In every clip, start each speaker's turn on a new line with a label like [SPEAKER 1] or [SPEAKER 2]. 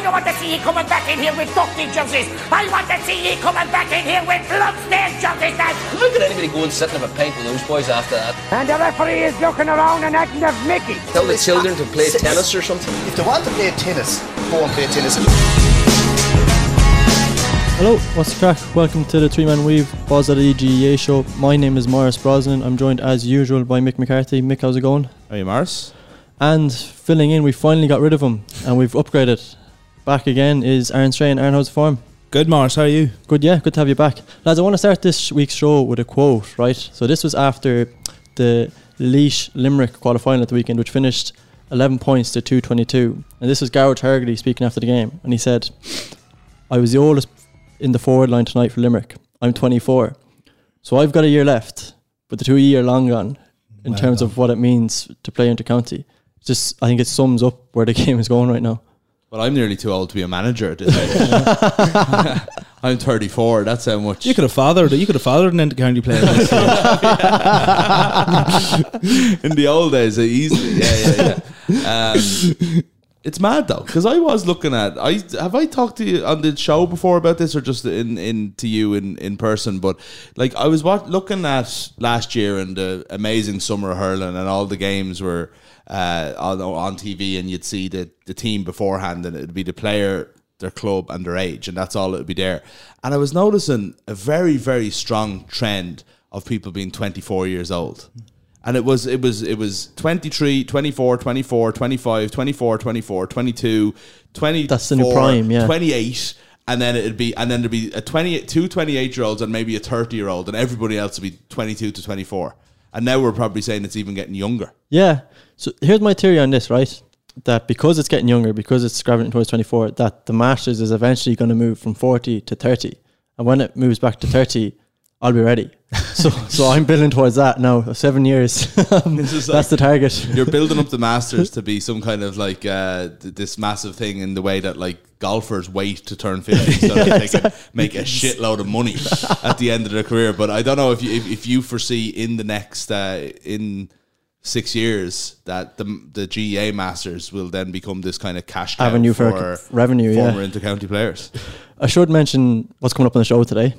[SPEAKER 1] don't want to see you coming back in here with dusty jerseys. I want to see you coming back in here with bloodstained jerseys, lads.
[SPEAKER 2] Look at anybody going sitting up a pint with those boys after that.
[SPEAKER 1] And the referee is looking around and acting of Mickey.
[SPEAKER 2] Tell the children to play tennis or something.
[SPEAKER 3] If they want to play tennis, go and play tennis.
[SPEAKER 4] Hello, what's the crack? Welcome to the Three Man Weave Buzz at the EGA show. My name is Morris Brosnan. I'm joined as usual by Mick McCarthy. Mick, how's it going?
[SPEAKER 5] How are you, Morris?
[SPEAKER 4] And filling in, we finally got rid of him and we've upgraded. Back again is Aaron Strain. Aaron, how's the form?
[SPEAKER 5] Good, Morris. How are you?
[SPEAKER 4] Good, yeah. Good to have you back. Lads, I want to start this week's show with a quote, right? So this was after the Laois Limerick quarter-final at the weekend, which finished 11 points to 222. And this was Garrett Hargody speaking after the game. And he said, I was the oldest in the forward line tonight for Limerick. I'm 24. So I've got a year left, but the 2 year long gone in terms of what it means to play inter-county. Just, I think it sums up where the game is going right now.
[SPEAKER 5] Well, I'm nearly too old to be a manager at this age. I'm 34. That's how much.
[SPEAKER 6] You could have fathered an inter-county player.
[SPEAKER 5] In the old days, easily. Yeah. It's mad though, because I was looking at. Have I talked to you on the show before about this, or just to you in person? But like, I was looking at last year and the amazing summer of hurling, and all the games were on TV, and you'd see the team beforehand, and it'd be the player, their club, and their age, and that's all it would be there. And I was noticing a very, very strong trend of people being 24 years old. And it was 23, 24, 24, 25, 24, 24, 22, 24,
[SPEAKER 4] that's the new prime, yeah.
[SPEAKER 5] 28, and then there'd be a 28-year-olds and maybe a 30-year-old, and everybody else would be 22 to 24. And now we're probably saying it's even getting younger.
[SPEAKER 4] Yeah. So here's my theory on this, right? That because it's getting younger, because it's gravitating towards 24, that the Masters is eventually going to move from 40 to 30. And when it moves back to 30, I'll be ready. So I'm building towards that now. 7 years. That's the target.
[SPEAKER 5] You're building up the Masters to be some kind of like this massive thing in the way that like golfers wait to turn 50 so that they can make a shitload of money at the end of their career. But I don't know if you foresee in the next in 6 years that the GEA Masters will then become this kind of cash cow
[SPEAKER 4] avenue for revenue,
[SPEAKER 5] former inter-county players.
[SPEAKER 4] I should mention what's coming up on the show today.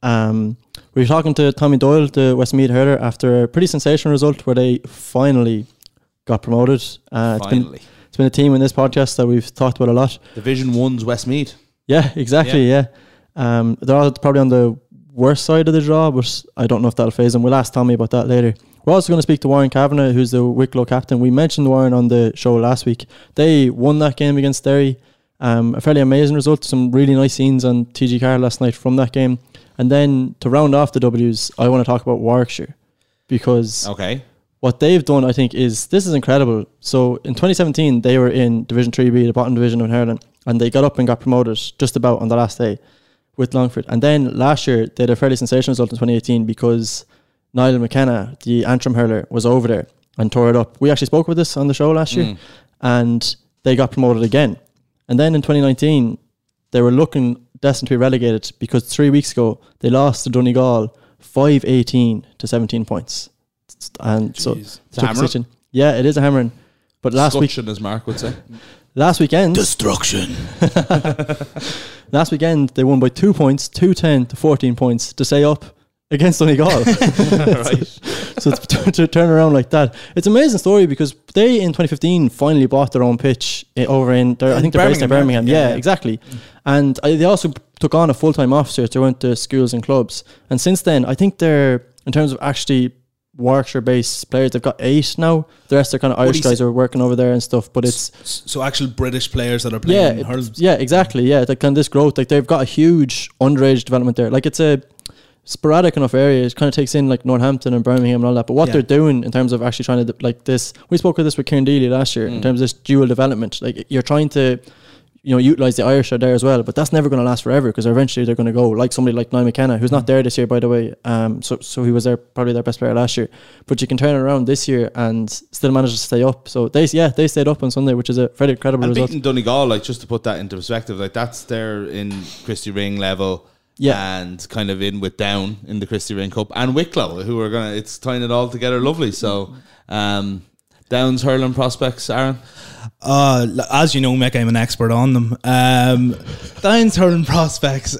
[SPEAKER 4] We were talking to Tommy Doyle, the Westmeath hurler, after a pretty sensational result where they finally got promoted. It's been a team in this podcast that we've talked about a lot.
[SPEAKER 5] Division 1's Westmeath.
[SPEAKER 4] Yeah, exactly, yeah. They're all probably on the worst side of the draw, but I don't know if that'll phase them. We'll ask Tommy about that later. We're also going to speak to Warren Kavanagh, who's the Wicklow captain. We mentioned Warren on the show last week. They won that game against Derry. A fairly amazing result. Some really nice scenes on TG Car last night from that game. And then to round off the W's, I want to talk about Warwickshire, because what they've done, I think, this is incredible. So in 2017, they were in Division 3B, the bottom division of hurling, and they got up and got promoted just about on the last day with Longford. And then last year, they had a fairly sensational result in 2018 because Niall McKenna, the Antrim hurler, was over there and tore it up. We actually spoke with this on the show last year, and they got promoted again. And then in 2019, they were looking destined to be relegated because 3 weeks ago they lost to Donegal 5-18 to 17 points. And
[SPEAKER 5] jeez. So it's a hammering.
[SPEAKER 4] Yeah, it is a hammering. But last week,
[SPEAKER 5] as Mark would say,
[SPEAKER 4] last weekend,
[SPEAKER 6] destruction.
[SPEAKER 4] Last weekend they won by 2 points, 2-10 to 14 points to stay up against Donegal. Right. So to turn around like that, it's an amazing story because they in 2015 finally bought their own pitch over in I think they're based in Birmingham. Yeah, exactly. And they also took on a full-time officer to went to schools and clubs. And since then, I think they're, in terms of actually Warwickshire-based players, they've got 8 now. The rest are kind of Irish guys who are working over there and stuff. But it's
[SPEAKER 6] so actual British players that are playing hurling.
[SPEAKER 4] Yeah, exactly. Yeah, like kind of this growth, like they've got a huge underage development there. Like it's a sporadic enough area. It kind of takes in like Northampton and Birmingham and all that. But what they're doing in terms of actually trying to like this, we spoke with this with Kieran Dealey last year in terms of this dual development. Like you're trying to, utilize the Irish are there as well, but that's never going to last forever because eventually they're going to go like somebody like Niall McKenna, who's not there this year, by the way. So he was there, probably their best player last year. But you can turn it around this year and still manage to stay up. So they stayed up on Sunday, which is a very credible result.
[SPEAKER 5] And beating Donegal, like just to put that into perspective, like that's there in Christy Ring level. Yeah, and kind of in with Down in the Christy Ring Cup and Wicklow, who are it's tying it all together lovely. So Downs hurling prospects, Aaron?
[SPEAKER 6] As you know, Mick, I'm an expert on them. Downs hurling prospects.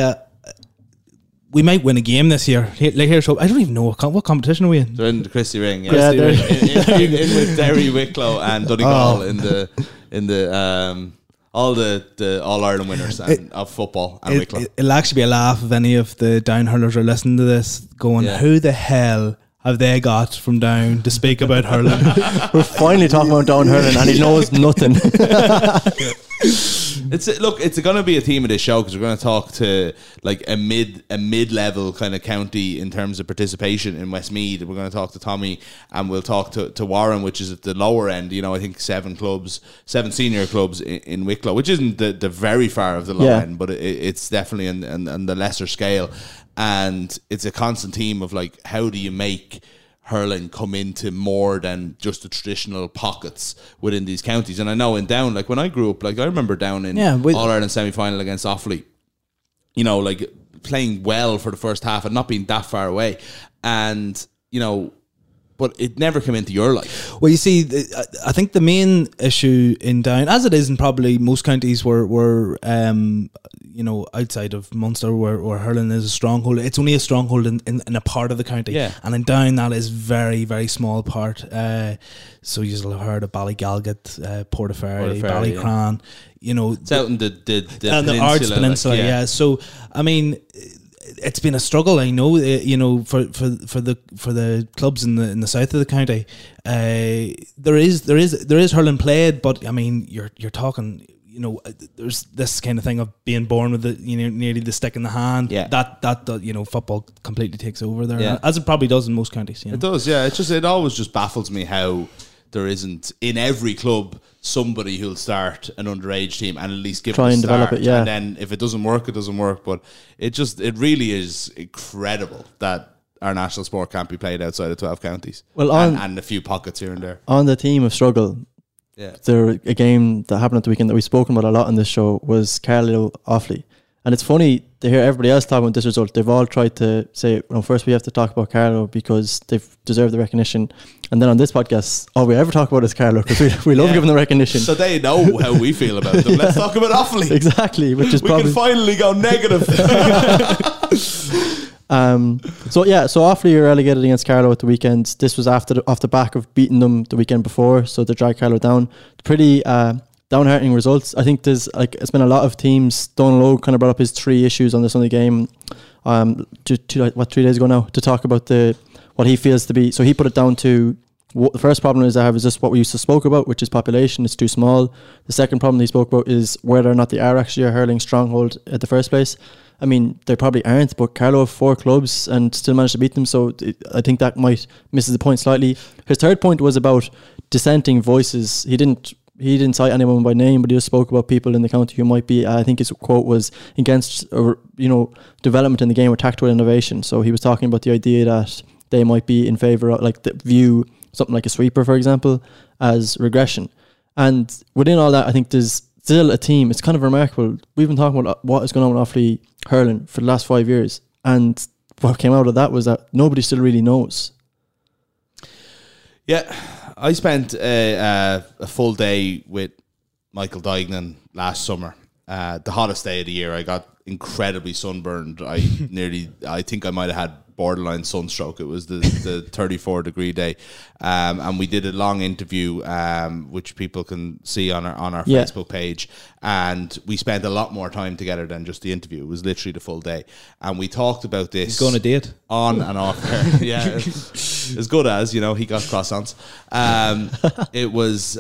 [SPEAKER 6] We might win a game this year. So I don't even know what competition are we in.
[SPEAKER 5] They're in the Christie Ring.
[SPEAKER 4] Yeah,
[SPEAKER 5] Christie
[SPEAKER 4] they're-
[SPEAKER 5] Ring. in with Derry, Wicklow, and Donegal in the all the All Ireland winners of football and Wicklow.
[SPEAKER 6] It'll actually be a laugh if any of the down hurlers are listening to this, going,
[SPEAKER 5] Yeah.
[SPEAKER 6] "Who the hell have they got from down to speak about hurling?"
[SPEAKER 4] We're finally talking about down hurling, and he knows nothing.
[SPEAKER 5] It's going to be a theme of this show because we're going to talk to like a mid-level kind of county in terms of participation in Westmeath. We're going to talk to Tommy, and we'll talk to Warren, which is at the lower end. I think 7 senior clubs in Wicklow, which isn't the very far of the low end, but it's definitely on the lesser scale. And it's a constant theme of like, how do you make hurling come into more than just the traditional pockets within these counties? And I know in Down, like when I grew up, like I remember Down in All-Ireland semi-final against Offaly, like playing well for the first half and not being that far away. And, but it never came into your life.
[SPEAKER 6] Well, you see, I think the main issue in Down, as it is in probably most counties where outside of Munster where hurling is a stronghold, it's only a stronghold in a part of the county.
[SPEAKER 5] Yeah.
[SPEAKER 6] And in Down, that is very, very small part. So you'll have heard of Ballygalget, Portaferry, Ballycran,
[SPEAKER 5] It's out in the
[SPEAKER 6] Arts Peninsula, yeah. So, I mean, it's been a struggle, I know. For the clubs in the south of the county, there is hurling played, but I mean, you're talking. There's this kind of thing of being born with nearly the stick in the hand.
[SPEAKER 5] Yeah.
[SPEAKER 6] That football completely takes over there,
[SPEAKER 5] Yeah.
[SPEAKER 6] as it probably does in most counties.
[SPEAKER 5] It does, yeah. It always just baffles me how there isn't in every club somebody who'll start an underage team and at least give
[SPEAKER 4] Try
[SPEAKER 5] it a
[SPEAKER 4] and
[SPEAKER 5] start.
[SPEAKER 4] develop it, yeah.
[SPEAKER 5] And then if it doesn't work, it doesn't work. But it really is incredible that our national sport can't be played outside of 12 counties.
[SPEAKER 4] Well,
[SPEAKER 5] and a few pockets here and there.
[SPEAKER 4] On the theme of struggle, a game that happened at the weekend that we've spoken about a lot on this show was Carlow Offaly. And it's funny to hear everybody else talking about this result. They've all tried to say, first we have to talk about Carlow because they've deserved the recognition. And then on this podcast, all we ever talk about is Carlow because we love giving them recognition.
[SPEAKER 5] So they know how we feel about them. Let's talk about Offaly.
[SPEAKER 4] Exactly, which is
[SPEAKER 5] we
[SPEAKER 4] probably...
[SPEAKER 5] can finally go negative.
[SPEAKER 4] So Offaly are relegated against Carlow at the weekend. This was off the back of beating them the weekend before, so they dragged Carlow down. Pretty downheartening results. I think it's been a lot of teams. Donal Logue kind of brought up his 3 issues on the Sunday game 3 days ago now to talk about what he feels to be. So he put it down to the first problem is just what we used to spoke about, which is population. It's too small. The second problem he spoke about is whether or not they are actually a hurling stronghold at the first place. I mean, they probably aren't, but Carlow have 4 clubs and still managed to beat them, so I think that might misses the point slightly. His third point was about dissenting voices. He didn't cite anyone by name, but he just spoke about people in the county who might be, I think his quote was, against development in the game or tactical innovation. So he was talking about the idea that they might be in favour of, view something like a sweeper, for example, as regression. And within all that, I think there's still a team. It's kind of remarkable. We've been talking about what is going on with Offaly hurling for the last 5 years, and what came out of that was that nobody still really knows.
[SPEAKER 5] Yeah, I spent a full day with Michael Duignan last summer. The hottest day of the year. I got incredibly sunburned. I think I might have had borderline sunstroke. It was the 34-degree day, and we did a long interview, which people can see on our Facebook page. And we spent a lot more time together than just the interview. It was literally the full day, and we talked about this.
[SPEAKER 6] He's going on a date
[SPEAKER 5] on and off air. Yeah, as good as he got croissants. It was.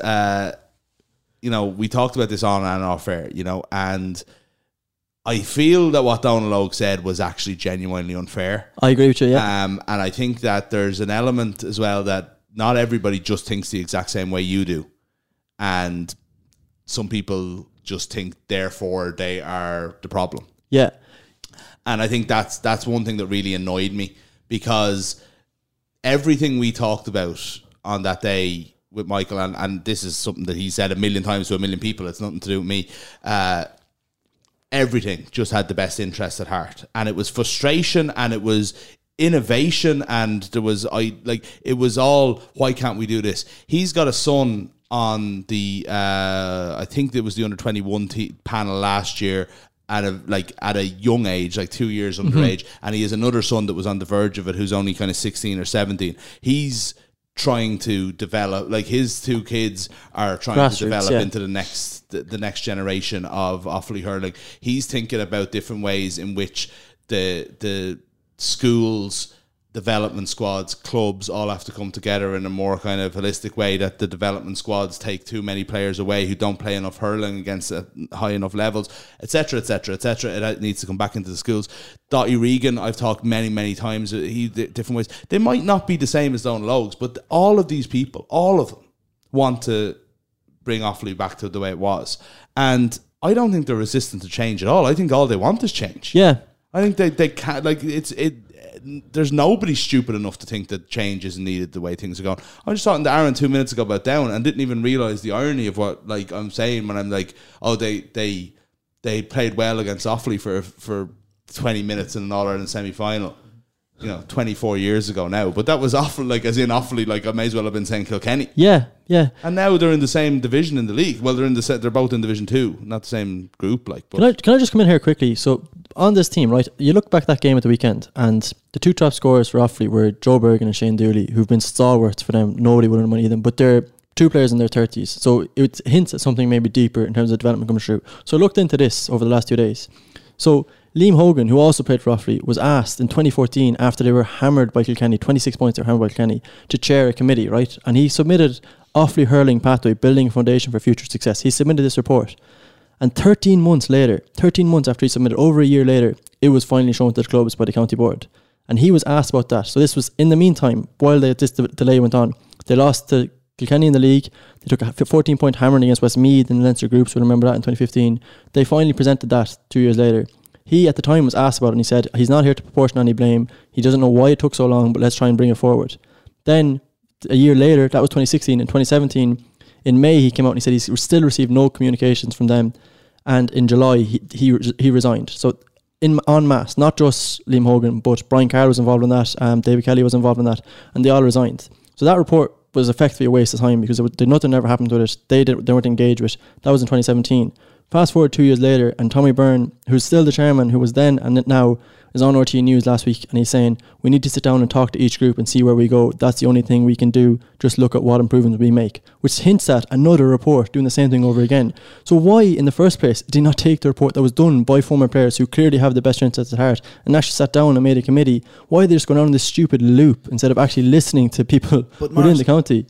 [SPEAKER 5] We talked about this on and off air, and I feel that what Donal Logue said was actually genuinely unfair.
[SPEAKER 4] I agree with you, yeah.
[SPEAKER 5] And I think that there's an element as well that not everybody just thinks the exact same way you do. And some people just think, therefore, they are the problem.
[SPEAKER 4] Yeah.
[SPEAKER 5] And I think that's one thing that really annoyed me, because everything we talked about on that day with Michael, and this is something that he said 1 million times to 1 million people, it's nothing to do with me, everything just had the best interest at heart. And it was frustration, and it was innovation, and there was it was all, why can't we do this? He's got a son on the I think it was the under-21 panel last year at a young age, like 2 years underage, and he has another son that was on the verge of it who's only kind of 16 or 17. He's trying to develop, like his two kids are trying to develop into the next generation of Offaly hurling. He's thinking about different ways in which the schools, development squads, clubs all have to come together in a more kind of holistic way, that the development squads take too many players away who don't play enough hurling against high enough levels, etc., etc., etc. It needs to come back into the schools. Dottie Regan, I've talked many times, different ways. They might not be the same as Donal Logues, but all of these people, all of them, want to bring Offaly back to the way it was. And I don't think they're resistant to change at all. I think all they want is change.
[SPEAKER 4] Yeah.
[SPEAKER 5] I think they can't, like, there's nobody stupid enough to think that change isn't needed the way things are going. I was just talking to Aaron 2 minutes ago about Down and didn't even realise the irony of what, like, I'm saying when I'm like, oh, they played well against Offaly for 20 minutes in an All-Ireland semi-final, 24 years ago now. But that was Offaly, like, as in Offaly, like, I may as well have been saying Kilkenny.
[SPEAKER 4] Yeah.
[SPEAKER 5] And now they're in the same division in the league. Well, they're both in Division 2, not the same group. Like, but
[SPEAKER 4] Can I just come in here quickly? So on this team, right, you look back that game at the weekend, and the two top scorers for Offaly were Joe Bergen and Shane Dooley, who've been stalwarts for them. Nobody would have money them, but they're two players in their 30s. So it hints at something maybe deeper in terms of development coming through. So I looked into this over the last 2 days. So Liam Hogan, who also played for Offaly, was asked in 2014, after they were hammered by Kilkenny, 26 points they were hammered by Kilkenny, to chair a committee, right? And he submitted Offaly Hurling Pathway, Building a Foundation for Future Success. He submitted this report. And 13 months after he submitted, over a year later, it was finally shown to the clubs by the county board. And he was asked about that. So this was in the meantime, while this delay went on. They lost to Kilkenny in the league. They took a 14-point hammering against Westmeath in the Leinster groups. We'll remember that in 2015. They finally presented that 2 years later. He, at the time, was asked about it, and he said he's not here to proportion any blame. He doesn't know why it took so long, but let's try and bring it forward. Then, a year later, that was 2016. In 2017, in May, he came out and he said he's still received no communications from them. And in July, he resigned. So, en masse, not just Liam Hogan, but Brian Carr was involved in that, David Kelly was involved in that, and they all resigned. So that report was effectively a waste of time, because nothing ever happened with it. They weren't engaged with it. That was in 2017. Fast forward 2 years later, and Tommy Byrne, who's still the chairman, who was then and now, is on RTÉ News last week, and he's saying we need to sit down and talk to each group and see where we go. That's the only thing we can do. Just look at what improvements we make, which hints at another report doing the same thing over again. So why, in the first place, did he not take the report that was done by former players who clearly have the best interests at heart and actually sat down and made a committee? Why are they just going on this stupid loop instead of actually listening to people within the county?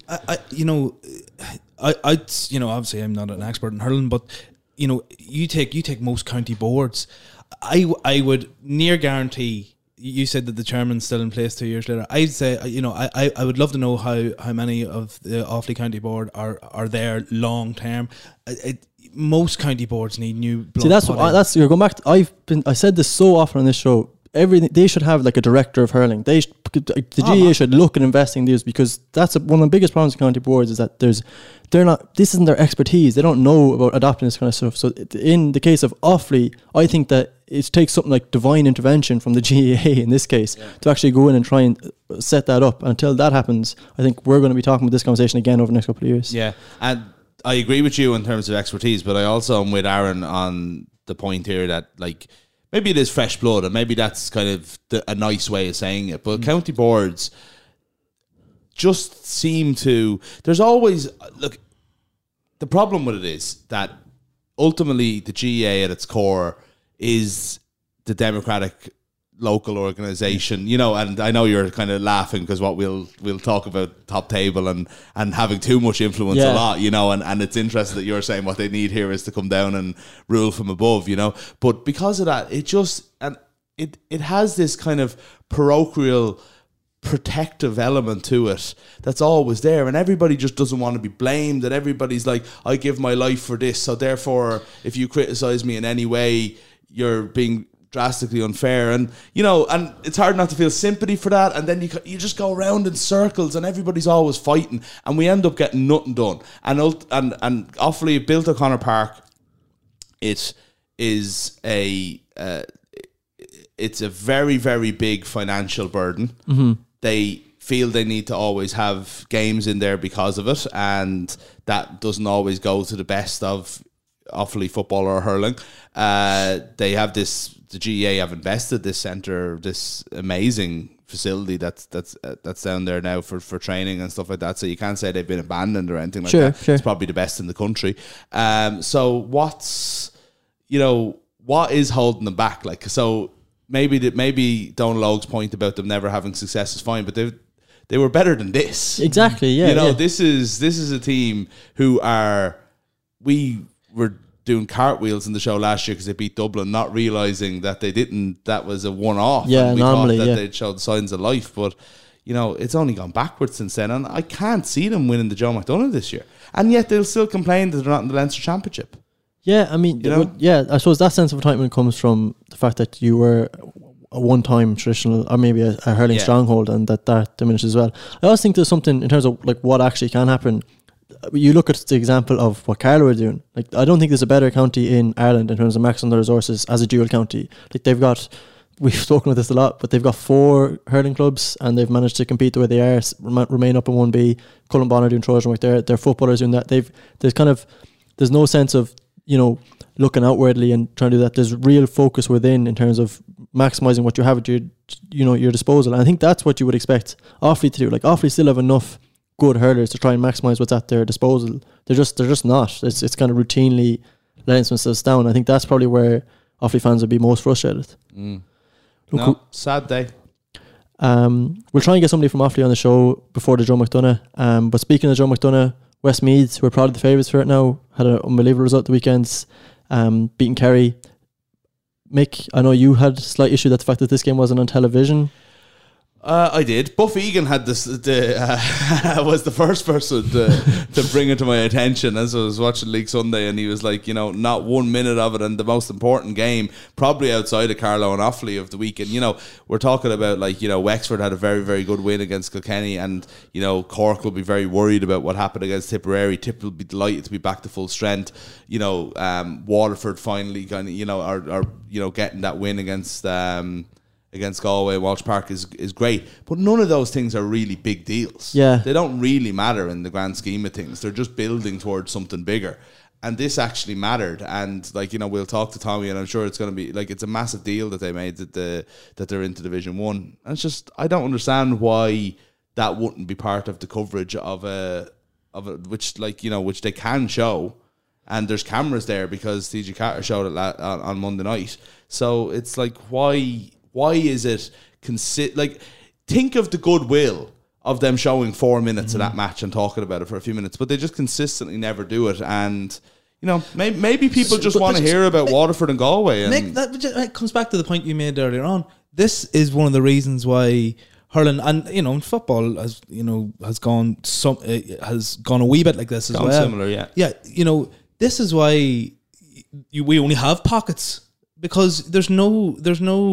[SPEAKER 6] Obviously I'm not an expert in hurling, but you take most county boards. I would near guarantee. You said that the chairman's still in place 2 years later. I'd say, I would love to know how many of the Offaly County Board are there long term. Most county boards need new blood. See,
[SPEAKER 4] that's you're going back to, I said this so often on this show. Everything they should have, like a director of hurling. The GAA should look at investing in these, because that's one of the biggest problems with county boards, is that this isn't their expertise. They don't know about adopting this kind of stuff. So in the case of Offaly, I think that it takes something like divine intervention from the GAA in this case to actually go in and try and set that up. And until that happens, I think we're going to be talking about this conversation again over the next couple of years.
[SPEAKER 5] Yeah, and I agree with you in terms of expertise, but I also am with Aaron on the point here that, like, maybe it is fresh blood, and maybe that's kind of a nice way of saying it. But county boards just seem to... There's always... Look, the problem with it is that ultimately the GAA at its core is the democratic local organisation, and I know you're kind of laughing because what we'll talk about top table and having too much influence a lot, and it's interesting that you're saying what they need here is to come down and rule from above, but because of that, it has this kind of parochial protective element to it that's always there, and everybody just doesn't want to be blamed, and everybody's like, I give my life for this, so therefore if you criticise me in any way, you're being drastically unfair, and and it's hard not to feel sympathy for that, and then you just go around in circles, and everybody's always fighting, and we end up getting nothing done. And Offaly built O'Connor Park. It is it's a very, very big financial burden. They feel they need to always have games in there because of it, and that doesn't always go to the best of Offaly football or hurling. They have the GEA have invested this centre, this amazing facility that's down there now for training and stuff like that. So you can't say they've been abandoned or anything like that. Sure. It's probably the best in the country. So what is holding them back? Like, so maybe Donal Logue's point about them never having success is fine, but they were better than this.
[SPEAKER 4] Exactly. Yeah.
[SPEAKER 5] This is a team who we were doing cartwheels in the show last year because they beat Dublin, not realising that that was a one-off.
[SPEAKER 4] Yeah,
[SPEAKER 5] and we
[SPEAKER 4] normally,
[SPEAKER 5] thought that they'd showed signs of life, but it's only gone backwards since then, and I can't see them winning the Joe McDonagh this year, and yet they'll still complain that they're not in the Leinster Championship.
[SPEAKER 4] Yeah, I mean, I suppose that sense of entitlement comes from the fact that you were a one-time traditional, or maybe a hurling stronghold, and that diminishes as well. I also think there's something in terms of like what actually can happen. You look at the example of what Carlow are doing. Like, I don't think there's a better county in Ireland in terms of maximum their resources as a dual county. Like, we've spoken about this a lot, but they've got 4 hurling clubs and they've managed to compete the way they are, remain up in 1B. Cullen Bonner doing Trojan work there. Their footballers doing that. There's no sense of, looking outwardly and trying to do that. There's real focus within in terms of maximising what you have at your disposal. And I think that's what you would expect Offaly to do. Like, Offaly still have enough good hurlers to try and maximise what's at their disposal. They're just not. It's kind of routinely letting themselves down. I think that's probably where Offaly fans would be most frustrated.
[SPEAKER 5] Sad day.
[SPEAKER 4] We'll try and get somebody from Offaly on the show before the Joe McDonagh. But speaking of Joe McDonagh, Westmeath, we're probably the favourites for it now. Had an unbelievable result the weekends, beating Kerry. Mick, I know you had a slight issue with the fact that this game wasn't on television.
[SPEAKER 5] I did. Buff Egan had was the first person to bring it to my attention as I was watching League Sunday, and he was like, not 1 minute of it, and the most important game, probably outside of Carlow and Offaly of the week. And we're talking about Wexford had a very, very good win against Kilkenny, and Cork will be very worried about what happened against Tipperary. Tip will be delighted to be back to full strength. Waterford finally are getting that win against Galway, Walsh Park is great, but none of those things are really big deals.
[SPEAKER 4] Yeah,
[SPEAKER 5] they don't really matter in the grand scheme of things. They're just building towards something bigger, and this actually mattered. And we'll talk to Tommy, and I'm sure it's going to be it's a massive deal that they made that they're into Division 1. And it's just, I don't understand why that wouldn't be part of the coverage of a which they can show. And there's cameras there because TG Carter showed it on Monday night. So it's like, why is it think of the goodwill of them showing 4 minutes of that match and talking about it for a few minutes, but they just consistently never do it. And maybe people just want to hear about Waterford and Galway. And
[SPEAKER 6] that comes back to the point you made earlier on. This is one of the reasons why hurling and football has gone a wee bit like this as well.
[SPEAKER 5] Similar,
[SPEAKER 6] yeah. This is why we only have pockets. Because there's no on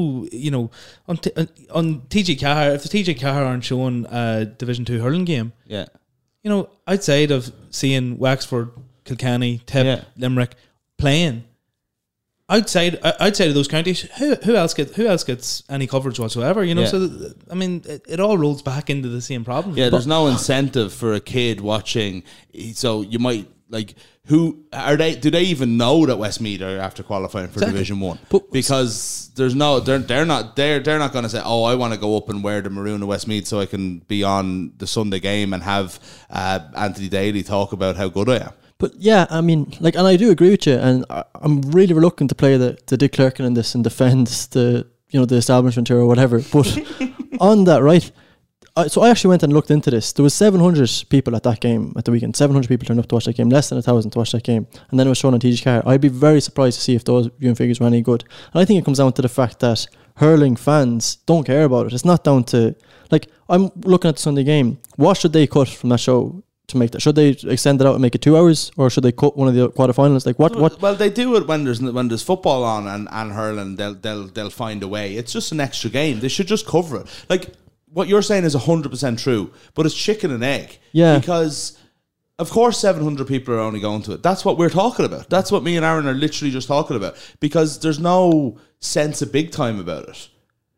[SPEAKER 6] TG Car, if the TG Car aren't showing a Division 2 hurling game, outside of seeing Wexford, Kilkenny, Tip, Limerick playing, outside of those counties, who else gets any coverage whatsoever? So it all rolls back into the same problem.
[SPEAKER 5] Yeah, there's no incentive for a kid watching. So you might who are they? Do they even know that Westmeath are after qualifying for Division 1? Because there's no, they're not going to say, oh, I want to go up and wear the maroon of Westmeath so I can be on the Sunday game and have Anthony Daly talk about how good I am.
[SPEAKER 4] But yeah, and I do agree with you, and I'm really reluctant to play the Dick Clerkin in this and defend the establishment here or whatever. But on that, right? So I actually went and looked into this. There was 700 people at that game at the weekend. 700 people turned up to watch that game, less than 1,000 to watch that game. And then it was shown on TG Car. I'd be very surprised to see if those viewing figures were any good. And I think it comes down to the fact that hurling fans don't care about it. It's not down to, I'm looking at the Sunday game. What should they cut from that show to make that? Should they extend it out and make it 2 hours, or should they cut one of the quarterfinals? What?
[SPEAKER 5] Well, they do it when there's football on and hurling. They'll find a way. It's just an extra game. They should just cover it. What you're saying is 100% true, but it's chicken and egg.
[SPEAKER 4] Yeah.
[SPEAKER 5] Because, of course, 700 people are only going to it. That's what we're talking about. That's what me and Aaron are literally just talking about. Because there's no sense of big time about it.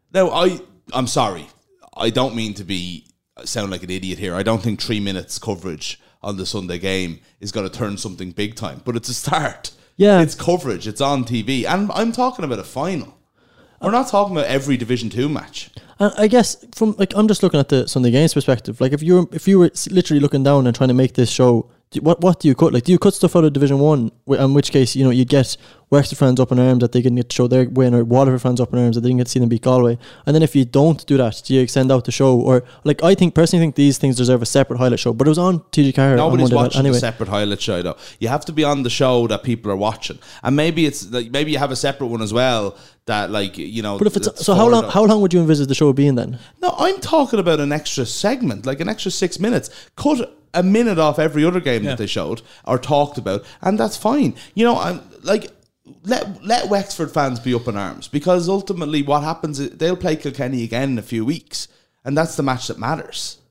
[SPEAKER 5] Now, I'm sorry. I don't mean to sound like an idiot here. I don't think 3 minutes coverage on the Sunday game is going to turn something big time, but it's a start.
[SPEAKER 4] Yeah.
[SPEAKER 5] It's coverage. It's on TV. And I'm talking about a final. We're not talking about every Division 2 match.
[SPEAKER 4] And I guess from I'm just looking at the Sunday games perspective. Like if you were literally looking down and trying to make this show, what do you cut? Like, do you cut stuff out of Division 1? In which case, you get Wexford fans up in arms that they can get to show their win, or Waterford fans up in arms that they didn't get to see them beat Galway. And then if you don't do that, do you extend out the show? Or like, I personally think these things deserve a separate highlight show. But it was on TG Carr.
[SPEAKER 5] Nobody's watching
[SPEAKER 4] anyway.
[SPEAKER 5] a separate highlight show though. You have to be on the show that people are watching, and maybe it's like, maybe you have a separate one as well. That But if
[SPEAKER 4] it's so, how long would you envisage the show being then?
[SPEAKER 5] No, I'm talking about an extra segment, like an extra 6 minutes. Cut a minute off every other game that they showed or talked about, and that's fine. I'm like, let Wexford fans be up in arms, because ultimately what happens is they'll play Kilkenny again in a few weeks, and that's the match that matters.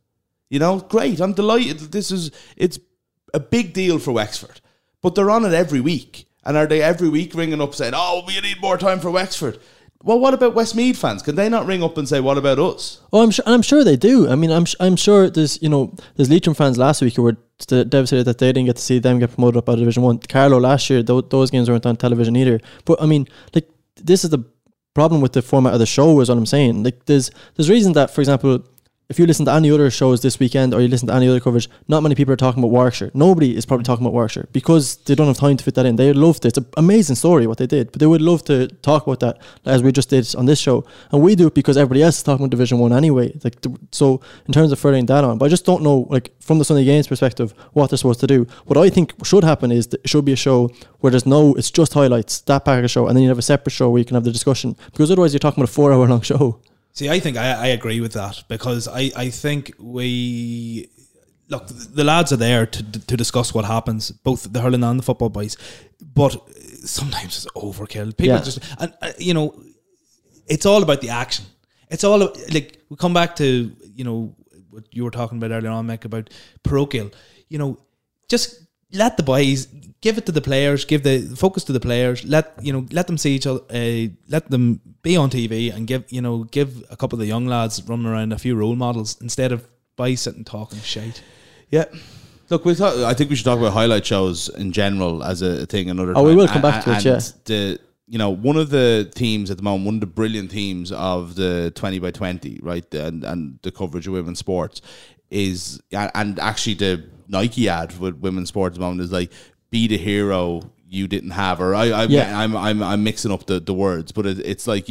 [SPEAKER 5] Great. I'm delighted. It's a big deal for Wexford, but they're on it every week. And are they every week ringing up saying, "Oh, we need more time for Wexford"? Well, what about Westmeath fans? Can they not ring up and say, "What about us"?
[SPEAKER 4] Oh, I'm sure they do. I mean, I'm sure there's Leitrim fans last week who were devastated that they didn't get to see them get promoted up out of Division 1. Carlow last year, those games weren't on television either. But I mean, like, this is the problem with the format of the show, is what I'm saying. Like, there's reasons that, for example, if you listen to any other shows this weekend, or you listen to any other coverage, not many people are talking about Warwickshire. Nobody is probably talking about Warwickshire because they don't have time to fit that in. They would love to. It's an amazing story what they did, but they would love to talk about that as we just did on this show. And we do it because everybody else is talking about Division 1 anyway. So in terms of furthering that on, but I just don't know, like, from the Sunday Games perspective, what they're supposed to do. What I think should happen is that it should be a show where it's just highlights, that part of the show, and then you have a separate show where you can have the discussion, because otherwise you're talking about a 4-hour long show.
[SPEAKER 6] See, I think I agree with that, because I think the lads are there to discuss what happens, both the hurling and the football boys, but sometimes it's overkill. People just, and it's all about the action. It's all like, we come back to what you were talking about earlier on, Mick, about parochial. Just let the boys, give it to the players, give the focus to the players. Let them see each other. Let them be on TV, and give a couple of the young lads running around a few role models, instead of boys sitting talking shite.
[SPEAKER 5] Yeah. Look, I think we should talk about highlight shows in general as a thing another time.
[SPEAKER 4] We will come back to it,
[SPEAKER 5] yeah. One of the teams at the moment, one of the brilliant teams of the 20x20, right, and the coverage of women's sports is, and actually the Nike ad with women's sports at the moment is like, be the hero you didn't have, or I'm mixing up the words, but it's like,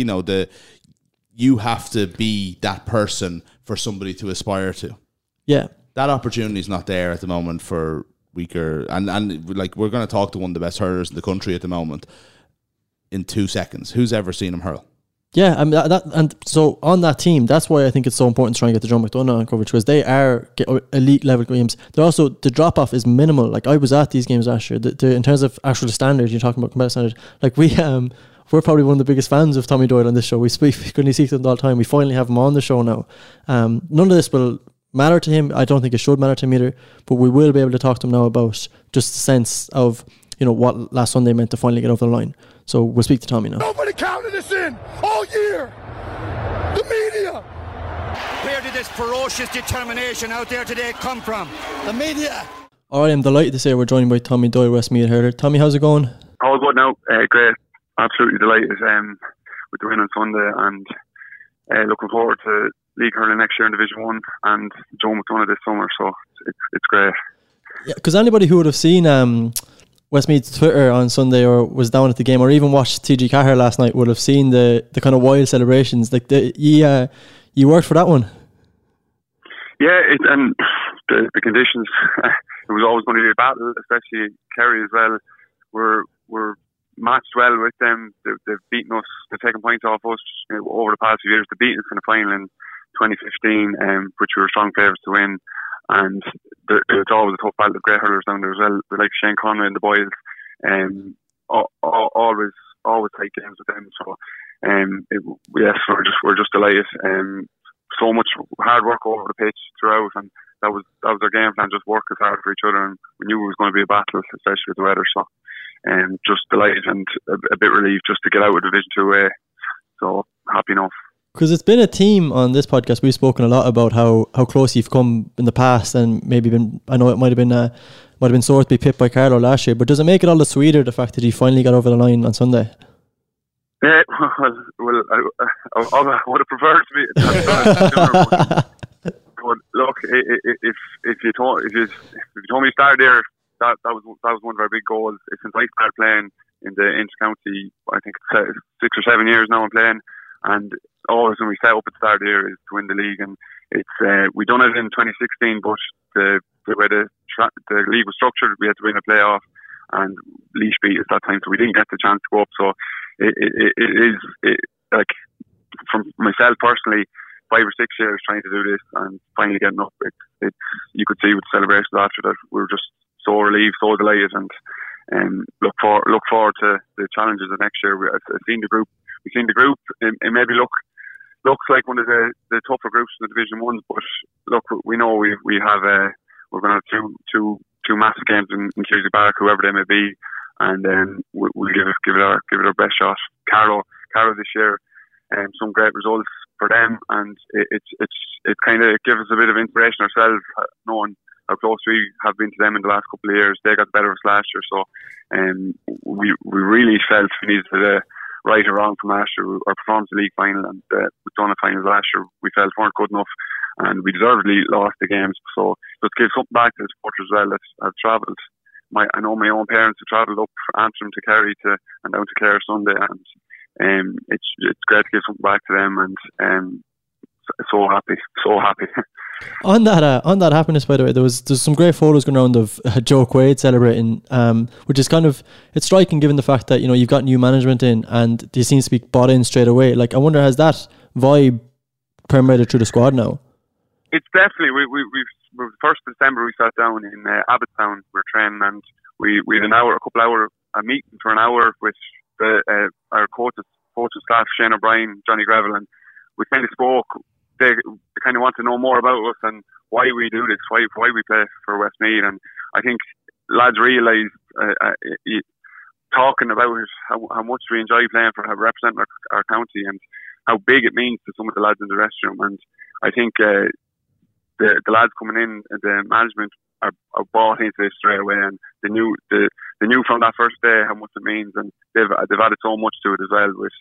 [SPEAKER 5] you have to be that person for somebody to aspire to.
[SPEAKER 4] Yeah.
[SPEAKER 5] That opportunity is not there at the moment for weaker, and like, we're going to talk to one of the best hurlers in the country at the moment in 2 seconds. Who's ever seen him hurl?
[SPEAKER 4] Yeah, I mean, and so on that team, that's why I think it's so important to try and get the John McDonough on coverage, because they are elite level games. They're also, the drop off is minimal. Like, I was at these games last year. In terms of actual standards, you're talking about competitive standards. Like, we're probably one of the biggest fans of Tommy Doyle on this show. We couldn't speak to him all the time. We finally have him on the show now. None of this will matter to him. I don't think it should matter to him either. But we will be able to talk to him now about just the sense of what last Sunday meant to finally get over the line. So we'll speak to Tommy now.
[SPEAKER 7] Nobody counted us in all year. The media.
[SPEAKER 8] Where did this ferocious determination out there today come from?
[SPEAKER 3] The media.
[SPEAKER 4] All right, I'm delighted to say we're joined by Tommy Doyle, Westmeath hurler. Tommy, how's it going?
[SPEAKER 9] All good now. Great. Absolutely delighted with the win on Sunday, and looking forward to League Hurling next year in Division 1 and Joe McDonough this summer. So it's great.
[SPEAKER 4] Yeah, because anybody who would have seen Westmeath's Twitter on Sunday, or was down at the game, or even watched TG Carr last night, would have seen the kind of wild celebrations. Like, you worked for that one.
[SPEAKER 9] Yeah, and the conditions. It was always going to be a battle, especially Kerry as well. We're matched well with them. They've beaten us. They've taken points off us over the past few years. They beat us in the final in 2015, which we were strong favourites to win. And it's always a tough battle. The great hurlers down there as well. They're like Shane Conway and the boys. Always take games with them. So yes, we're just delighted. So much hard work over the pitch throughout, and that was our game plan. Just work as hard for each other, and we knew it was going to be a battle, especially with the weather. So just delighted and a bit relieved just to get out of Division 2A. So happy enough.
[SPEAKER 4] Because it's been a theme on this podcast. We've spoken a lot about how close you've come in the past, and maybe been. I know it might have been sore to be pipped by Carlo last year, but does it make it all the sweeter the fact that you finally got over the line on Sunday?
[SPEAKER 9] Yeah, well, I would have preferred to be. But look, if you told me to start there, that was one of our big goals. Since I started playing in the inter-county, I think it's 6 or 7 years now I'm playing, and always when we set up at the start there is to win the league, and it's we done it in 2016, but the way the league was structured, we had to win a playoff, and Laois beat us that time, so we didn't get the chance to go up. So it is like, from myself personally, 5 or 6 years trying to do this and finally getting up. It's you could see with the celebrations after that, we were just so relieved, so delighted, and look forward to the challenges of next year. I've seen the group. We've seen the group. It maybe looks like one of the tougher groups in the Division 1s, but look, we know we have we're going to have two massive games in Cusack Park, whoever they may be, and we'll give it our best shot. Carlo this year, some great results for them, and it kind of gives us a bit of inspiration ourselves, knowing how close we have been to them in the last couple of years. They got the better of us last year, so we really felt we needed to right or wrong from last year. Our performance in the league final and we've done a finals last year, we felt weren't good enough, and we deservedly lost the games. So just give something back to the supporters as well that have travelled. I know my own parents have travelled up from Antrim to Kerry and down to Clare Sunday, and it's great to give something back to them, and so happy.
[SPEAKER 4] On that happiness, by the way, there's some great photos going around of Joe Quaid celebrating, which is kind of, it's striking given the fact that, you know, you've got new management in and he seems to be bought in straight away. Like, I wonder, has that vibe permeated through the squad now?
[SPEAKER 9] It's definitely, we've 1st of December we sat down in Abbottstown, we were training, and we had a meeting for an hour with our coaches staff, Shane O'Brien, Johnny Greville, and we kind of spoke. They kind of want to know more about us and why we do this, why we play for Westmeath. And I think lads realise, talking about it, how much we enjoy playing for, representing our county, and how big it means to some of the lads in the restroom. And I think the lads coming in, the management are bought into this straight away, and they knew from that first day how much it means, and they've added so much to it as well with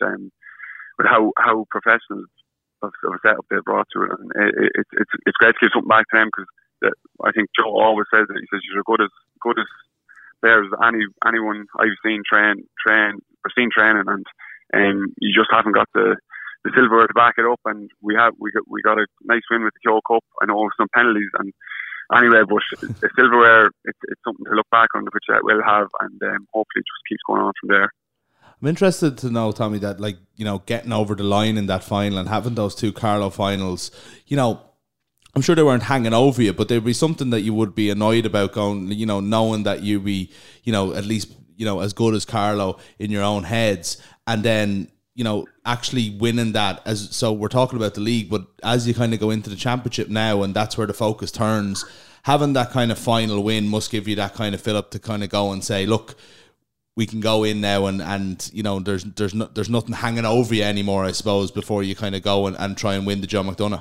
[SPEAKER 9] how professional of a setup they brought to it, and it's great to give something back to them, because I think Joe always says it. He says you're good as players as anyone I've seen training, and you just haven't got the silverware to back it up. And we got a nice win with the Kyo Cup. I know some penalties, and anyway, but the silverware, it's something to look back on, which I will have, and hopefully it just keeps going on from there.
[SPEAKER 5] I'm interested to know, Tommy, that, like, you know, getting over the line in that final and having those 2 Carlo finals, you know, I'm sure they weren't hanging over you, but there'd be something that you would be annoyed about going, you know, knowing that you'd be, you know, at least, you know, as good as Carlo in your own heads, and then, you know, actually winning that. So we're talking about the league, but as you kind of go into the championship now, and that's where the focus turns, having that kind of final win must give you that kind of fill up to kind of go and say, look, we can go in now, and you know, there's nothing hanging over you anymore, I suppose, before you kind of go and try and win the Joe McDonagh.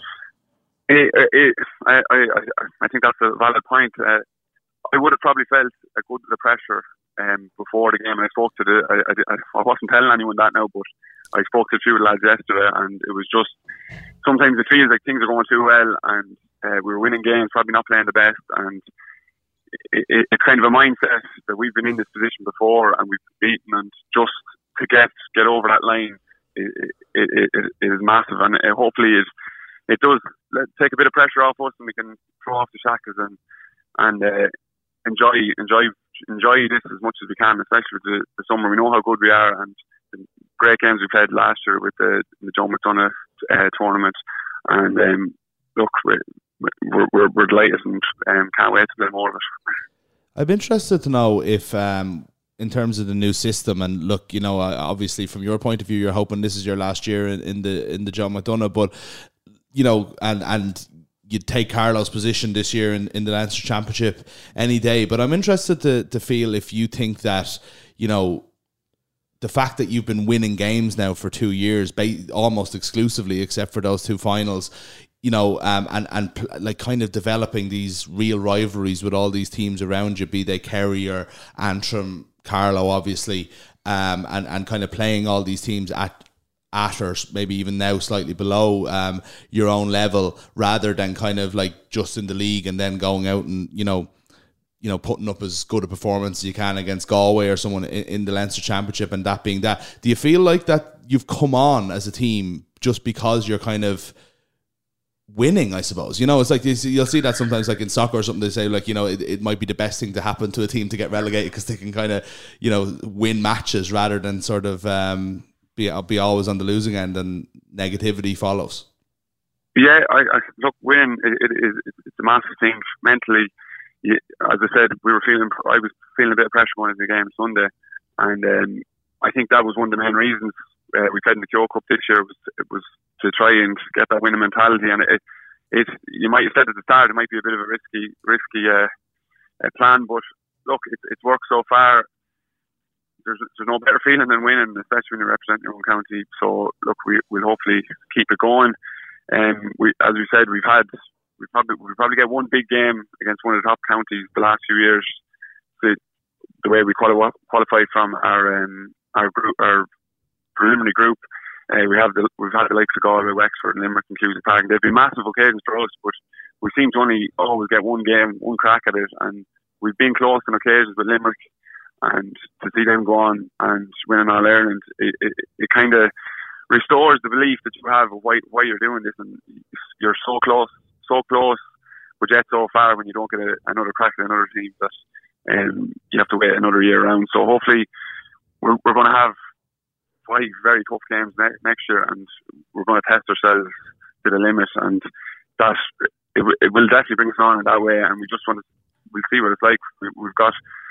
[SPEAKER 9] I think that's a valid point. I would have probably felt a good bit of pressure before the game, and I spoke to I wasn't telling anyone that now, but I spoke to a few of the lads yesterday, and it was just, sometimes it feels like things are going too well, and we were winning games, probably not playing the best, and it's kind of a mindset that we've been in this position before and we've been beaten, and just to get over that line it is massive, and hopefully it does take a bit of pressure off us, and we can throw off the shackles and enjoy this as much as we can, especially with the summer. We know how good we are, and the great games we played last year with the Joe McDonagh tournament, and look, we're delighted and can't wait to play more of it.
[SPEAKER 5] I'm interested to know if, in terms of the new system, and look, you know, obviously from your point of view, you're hoping this is your last year in the Joe McDonagh, but you know, and you'd take Carlo's position this year in the Leinster Championship any day. But I'm interested to feel if you think that, you know, the fact that you've been winning games now for 2 years, almost exclusively, except for those 2 finals, you know, and like kind of developing these real rivalries with all these teams around you, be they Kerry or Antrim, Carlow, obviously, and kind of playing all these teams at or maybe even now slightly below your own level, rather than kind of like just in the league and then going out and, you know, putting up as good a performance as you can against Galway or someone in the Leinster Championship, and that being that. Do you feel like that you've come on as a team just because you're kind of winning, I suppose? You know, it's like you'll see that sometimes, like in soccer or something, they say like, you know, it might be the best thing to happen to a team to get relegated because they can kind of, you know, win matches rather than sort of be always on the losing end and negativity follows.
[SPEAKER 9] Yeah, I look, winning it's a massive thing mentally. As I said, I was feeling a bit of pressure going into the game Sunday, and I think that was one of the main reasons we played in the Kyo Cup this year. It was to try and get that winning mentality, and it you might have said at the start it might be a bit of a risky plan, but look, it's worked so far. There's no better feeling than winning, especially when you represent your own county. So look, we'll hopefully keep it going. As we said, we'll probably get one big game against one of the top counties the last few years. The way we qualified from our preliminary group, we've had the likes of Galway, Wexford, and Limerick, and Cusack Park. They've been massive occasions for us, but we seem to only always get one game, one crack at it, and we've been close on occasions with Limerick. And to see them go on and win in All Ireland, it kind of restores the belief that you have of why you're doing this, and you're so close, but yet so far when you don't get another crack at another team that you have to wait another year around. So hopefully we're going to have 5 very tough games next year, and we're going to test ourselves to the limit, and that it will definitely bring us on in that way. And we'll see what it's like. We've got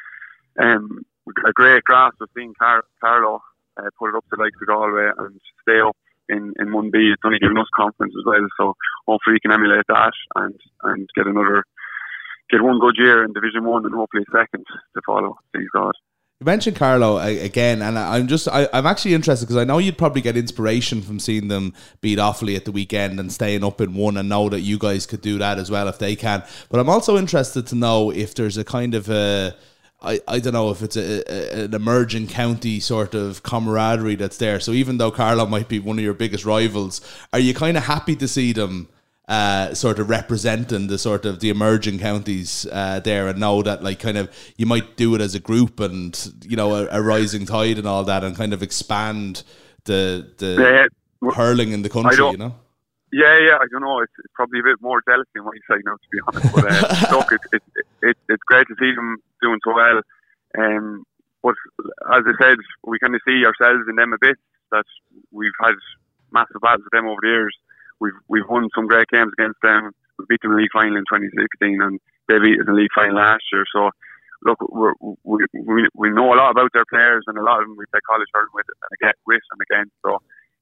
[SPEAKER 9] a great grasp of seeing Carlow put it up to the likes of Galway and stay up in 1B. It's only given us confidence as well, so hopefully we can emulate that and get one good year in Division 1 and hopefully a second to follow, please God.
[SPEAKER 5] You mentioned Carlow again, and I'm actually interested because I know you'd probably get inspiration from seeing them beat Offaly at the weekend and staying up in 1, and know that you guys could do that as well if they can. But I'm also interested to know if there's a kind of I don't know if it's an emerging county sort of camaraderie that's there. So even though Carlow might be one of your biggest rivals, are you kind of happy to see them sort of representing the emerging counties there, and know that like kind of you might do it as a group and, you know, a rising tide and all that, and kind of expand the hurling in the country, you know?
[SPEAKER 9] Yeah, I don't know. It's probably a bit more jealousy on my side now, to be honest. But look, it's great to see them doing so well. But as I said, we kind of see ourselves in them a bit. That we've had massive battles with them over the years. We've won some great games against them. We beat them in the league final in 2016, and they beat us in the league final last year. So look, we know a lot about their players, and a lot of them we play college hurling with and against. So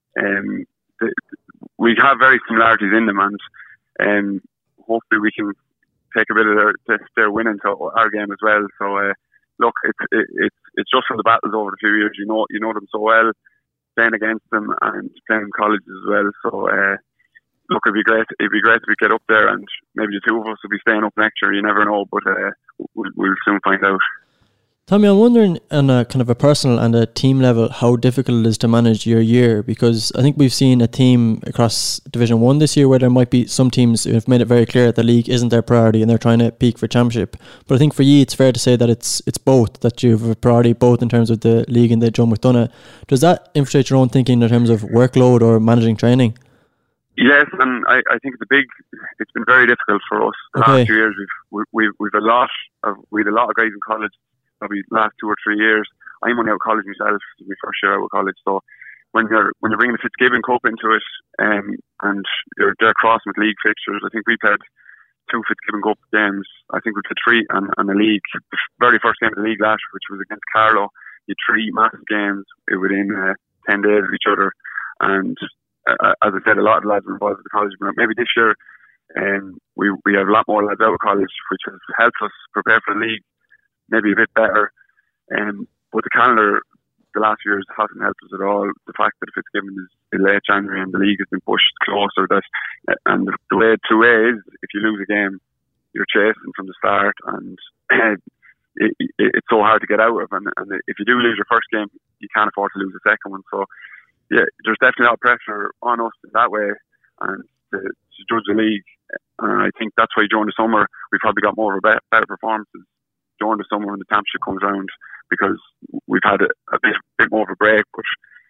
[SPEAKER 9] we have very similarities in them, and hopefully we can take a bit of their winning to our game as well. So look, it's just from the battles over the few years. You know them so well, playing against them and playing in colleges as well. So look, it'd be great if we get up there, and maybe the two of us will be staying up next year. You never know, but we'll soon find out.
[SPEAKER 4] Tommy, I'm wondering on a kind of a personal and a team level how difficult it is to manage your year, because I think we've seen a team across Division 1 this year where there might be some teams who have made it very clear that the league isn't their priority and they're trying to peak for championship. But I think for you it's fair to say that it's both, that you have a priority both in terms of the league and the Joe McDonagh. Does that infiltrate your own thinking in terms of workload or managing training?
[SPEAKER 9] Yes, and I think it's been very difficult for us the last few years. We've a lot of guys in college. Probably the last 2 or 3 years. I'm only out of college myself. It's my first year out of college. So when you're bringing the Fitzgibbon Cup into it, and they're crossing with league fixtures, I think we played 2 Fitzgibbon Cup games. I think we played 3 and the league. The very first game of the league last, which was against Carlow, you had 3 massive games within 10 days of each other. And as I said, a lot of the lads were involved with the college. But maybe this year, we have a lot more lads out of college, which has helped us prepare for the league maybe a bit better. But the calendar the last few years hasn't helped us at all. The fact that Fitzgibbon is in late January and the league has been pushed closer, and the way is if you lose a game, you're chasing from the start, and it's so hard to get out of. And if you do lose your first game, you can't afford to lose the second one. So yeah, there's definitely a lot of pressure on us in that way, and to judge the league. And I think that's why during the summer we probably got more of a better performances during the summer when the championship comes around, because we've had a bit more of a break. But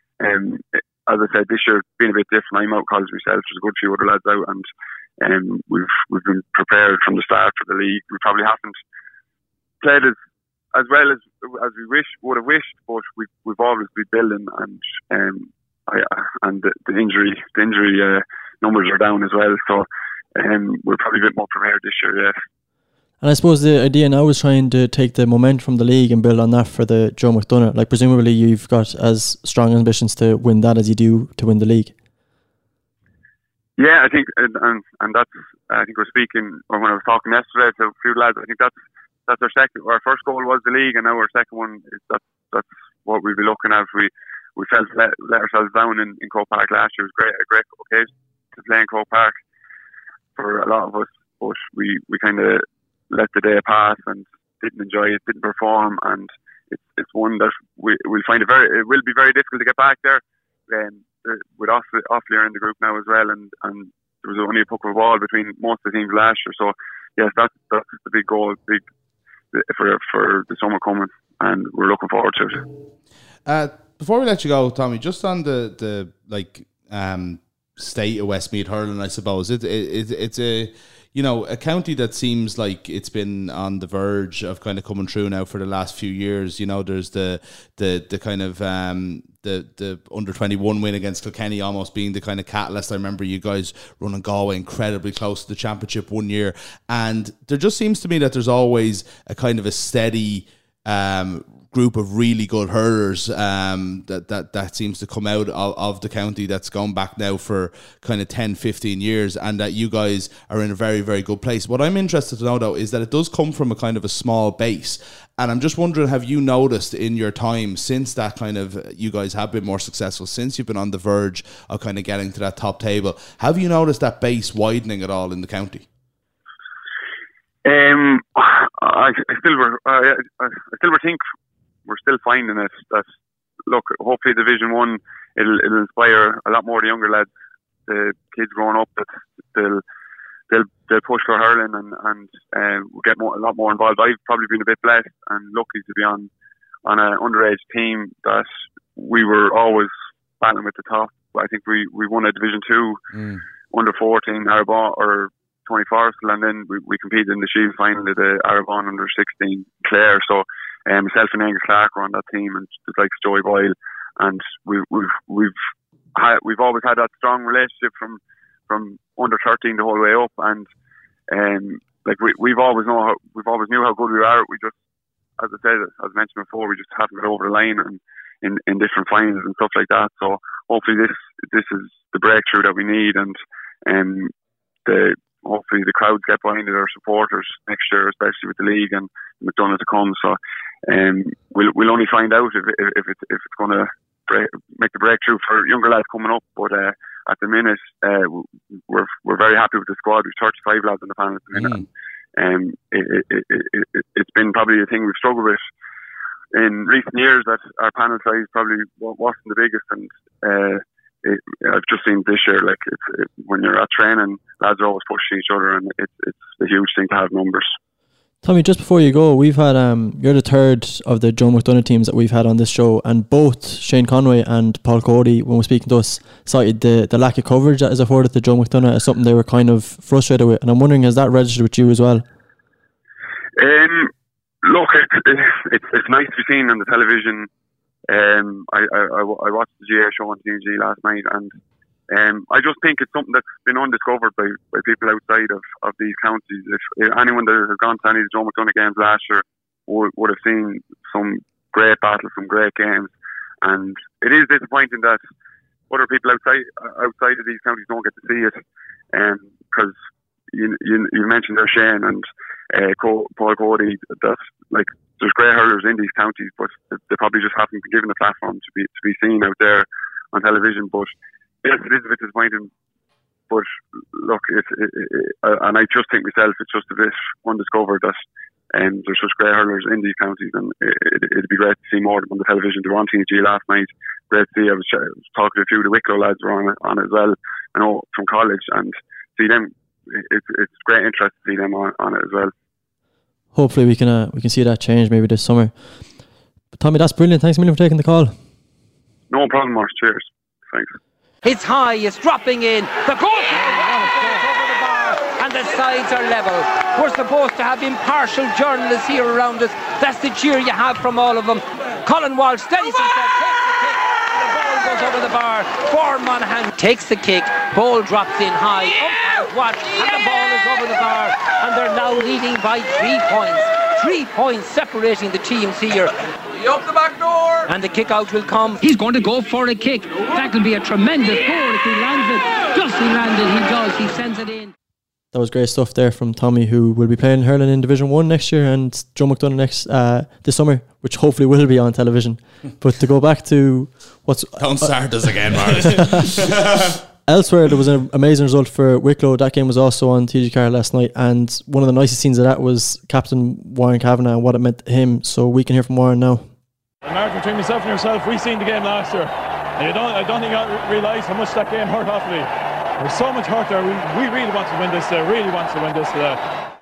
[SPEAKER 9] as I said, this year it's been a bit different. I'm out of college myself. There's a good few other lads out, and we've been prepared from the start for the league. We probably haven't played as well as we would have wished, but we've always been building, and the injury numbers are down as well. So we're probably a bit more prepared this year. Yeah.
[SPEAKER 4] And I suppose the idea now is trying to take the momentum from the league and build on that for the Joe McDonagh. Like, presumably you've got as strong ambitions to win that as you do to win the league.
[SPEAKER 9] Yeah, I think, and that's, I think we're speaking, or when I was talking yesterday to a few lads, I think that's our first goal was the league, and now our second one is that's what we'll be looking at. We felt let ourselves down in Croke Park last year. It was a great occasion to play in Croke Park for a lot of us, but we kind of let the day pass and didn't enjoy it, didn't perform, and it's one that we'll find it will be very difficult to get back there. With Offaly in the group now as well, and there was only a puck of a ball between most of the teams last year. So yes, that's the big goal, for the summer coming, and we're looking forward to it.
[SPEAKER 5] Before we let you go, Tommy, just on the state of Westmeath hurling, I suppose it's a county that seems like it's been on the verge of kind of coming through now for the last few years. There's the kind of the under-21 win against Kilkenny almost being the kind of catalyst. I remember you guys running Galway incredibly close to the championship one year, and there just seems to me that there's always a kind of a steady group of really good hurlers that seems to come out of the county that's gone back now for kind of 10-15 years, and that you guys are in a very, very good place. What I'm interested to know, though, is that it does come from a kind of a small base, and I'm just wondering, have you noticed in your time since that kind of, you guys have been more successful, since you've been on the verge of kind of getting to that top table, have you noticed that base widening at all in the county?
[SPEAKER 9] I still think we're still finding it. That, look, hopefully Division 1 it'll inspire a lot more of the younger lads, the kids growing up, that they'll push for hurling and we'll get a lot more involved. I've probably been a bit blessed and lucky to be on an underage team that we were always battling with the top. I think we won a Division 2 under 14 Arabon or Tony Forrestal, and then we competed in the Shield final at the Arabon under 16 Clare. So myself and Angus Clark were on that team, and just like Joey Boyle, and we've always had that strong relationship from under 13 the whole way up, and we've always knew how good we are. We just, as I said, as mentioned before, we just haven't got over the line and in different finals and stuff like that. So hopefully this is the breakthrough that we need, and hopefully the crowds get behind it, our supporters next year, especially with the league and McDonagh to come. So we'll only find out if it's going to make the breakthrough for younger lads coming up. But at the minute, we're very happy with the squad. We've 35 lads in the panel at the minute. It's been probably a thing we've struggled with in recent years, that our panel size probably wasn't the biggest, and I've just seen this year, like when you're at training, lads are always pushing each other, and it's a huge thing to have numbers.
[SPEAKER 4] Tommy, just before you go, we've had you're the third of the Joe McDonagh teams that we've had on this show, and both Shane Conway and Paul Cody, when we're speaking to us, cited the lack of coverage that is afforded to Joe McDonagh as something they were kind of frustrated with, and I'm wondering, has that registered with you as well?
[SPEAKER 9] Look, it's nice to be seen on the television. I watched the GA show on TNG last night, and I just think it's something that's been undiscovered by people outside of these counties. If anyone that has gone to any of the Joe McDonagh games last year would have seen some great battles, some great games, and it is disappointing that other people outside of these counties don't get to see it, because you mentioned there Shane, and Paul Cody, that like there's great hurlers in these counties, but they probably just haven't been given a platform to be seen out there on television. But yes, it is a bit disappointing. But look, and I just think myself, it's just a bit undiscovered that there's such great hurlers in these counties, and it'd be great to see more of them on the television. They were on TG last night. Great to see. I was talking to a few of the Wicklow lads who were on it as well. I know from college, and see them. It's great interest to see them on it as well.
[SPEAKER 4] Hopefully we can see that change maybe this summer. But Tommy, that's brilliant. Thanks a million for taking the call.
[SPEAKER 9] No problem, Mark. Cheers. Thanks.
[SPEAKER 10] It's high, it's dropping in. The goal over the bar, and the sides are level. We're supposed to have impartial journalists here around us. That's the cheer you have from all of them. Colin Walsh steadies himself, takes the kick, and the ball goes over the bar. For Monaghan takes the kick, ball drops in high. Umpires watch, and the ball is over the bar, and they're now leading by 3 points. 3 points separating the teams here.
[SPEAKER 11] Up the back door!
[SPEAKER 10] And the kick out will come. He's going to go for a kick. That will be a tremendous goal if he lands it. Just he landed, he does. He sends it in.
[SPEAKER 4] That was great stuff there from Tommy, who will be playing hurling in Division 1 next year, and Joe McDonough this summer, which hopefully will be on television. But to go back to what's...
[SPEAKER 5] Don't start us again, Mark.
[SPEAKER 4] Elsewhere, there was an amazing result for Wicklow. That game was also on TG4 last night, and one of the nicest scenes of that was Captain Warren Kavanagh and what it meant to him. So we can hear from Warren now.
[SPEAKER 12] Mark, between myself and yourself, we seen the game last year, and I don't think I realised how much that game hurt Offaly. There's so much hurt there. We really want to win this. Really want to win this today.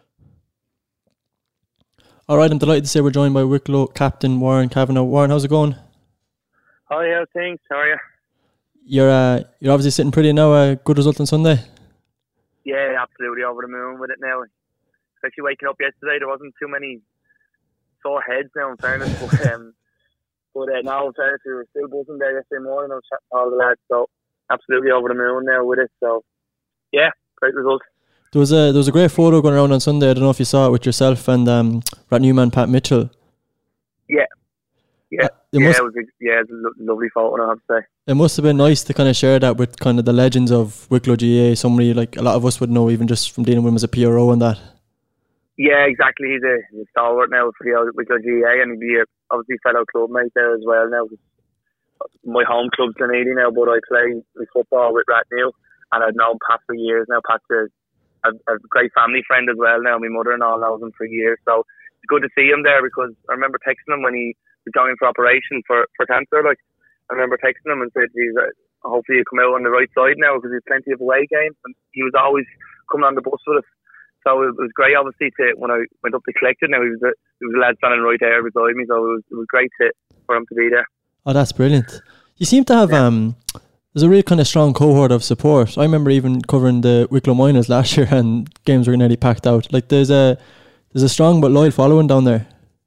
[SPEAKER 4] All right, I'm delighted to say we're joined by Wicklow captain Warren Kavanagh. Warren, how's it going?
[SPEAKER 13] Hi, how's things? How are you?
[SPEAKER 4] You're obviously sitting pretty now. A good result on Sunday.
[SPEAKER 13] Yeah, absolutely over the moon with it now. Especially waking up yesterday, there wasn't too many sore heads now, in fairness. But now, in fairness, we were still buzzing there yesterday morning. I was chatting to all the lads, so absolutely over the moon now with it. So, yeah, great result.
[SPEAKER 4] There was a great photo going around on Sunday. I don't know if you saw it with yourself and Rat Newman, Pat Mitchell.
[SPEAKER 13] Yeah. It was a lovely photo, I have to say.
[SPEAKER 4] It must have been nice to kind of share that with kind of the legends of Wicklow GAA, somebody like a lot of us would know even just from dealing with him as a PRO and that.
[SPEAKER 13] Yeah, exactly. He's a stalwart now for the Wicklow GAA, and he'd be obviously fellow clubmate there as well now. My home club's Glenealy now, but I play football with Rat New, and I've known Pat for years now. Pat's a great family friend as well now. My mother-in-law knows him for years, so it's good to see him there, because I remember texting him when he was going for operation for cancer. Like, I remember texting him and said, "Geez, hopefully you come out on the right side now," because there's plenty of away games, and he was always coming on the bus with us. So it was great, obviously, when I went up to collect it. Now he was a lad standing right there beside me, so it was great for him to be there.
[SPEAKER 4] Oh, that's brilliant. You seem to have there's a real kind of strong cohort of support. I remember even covering the Wicklow Miners last year, and games were nearly packed out. Like there's a strong but loyal following down there.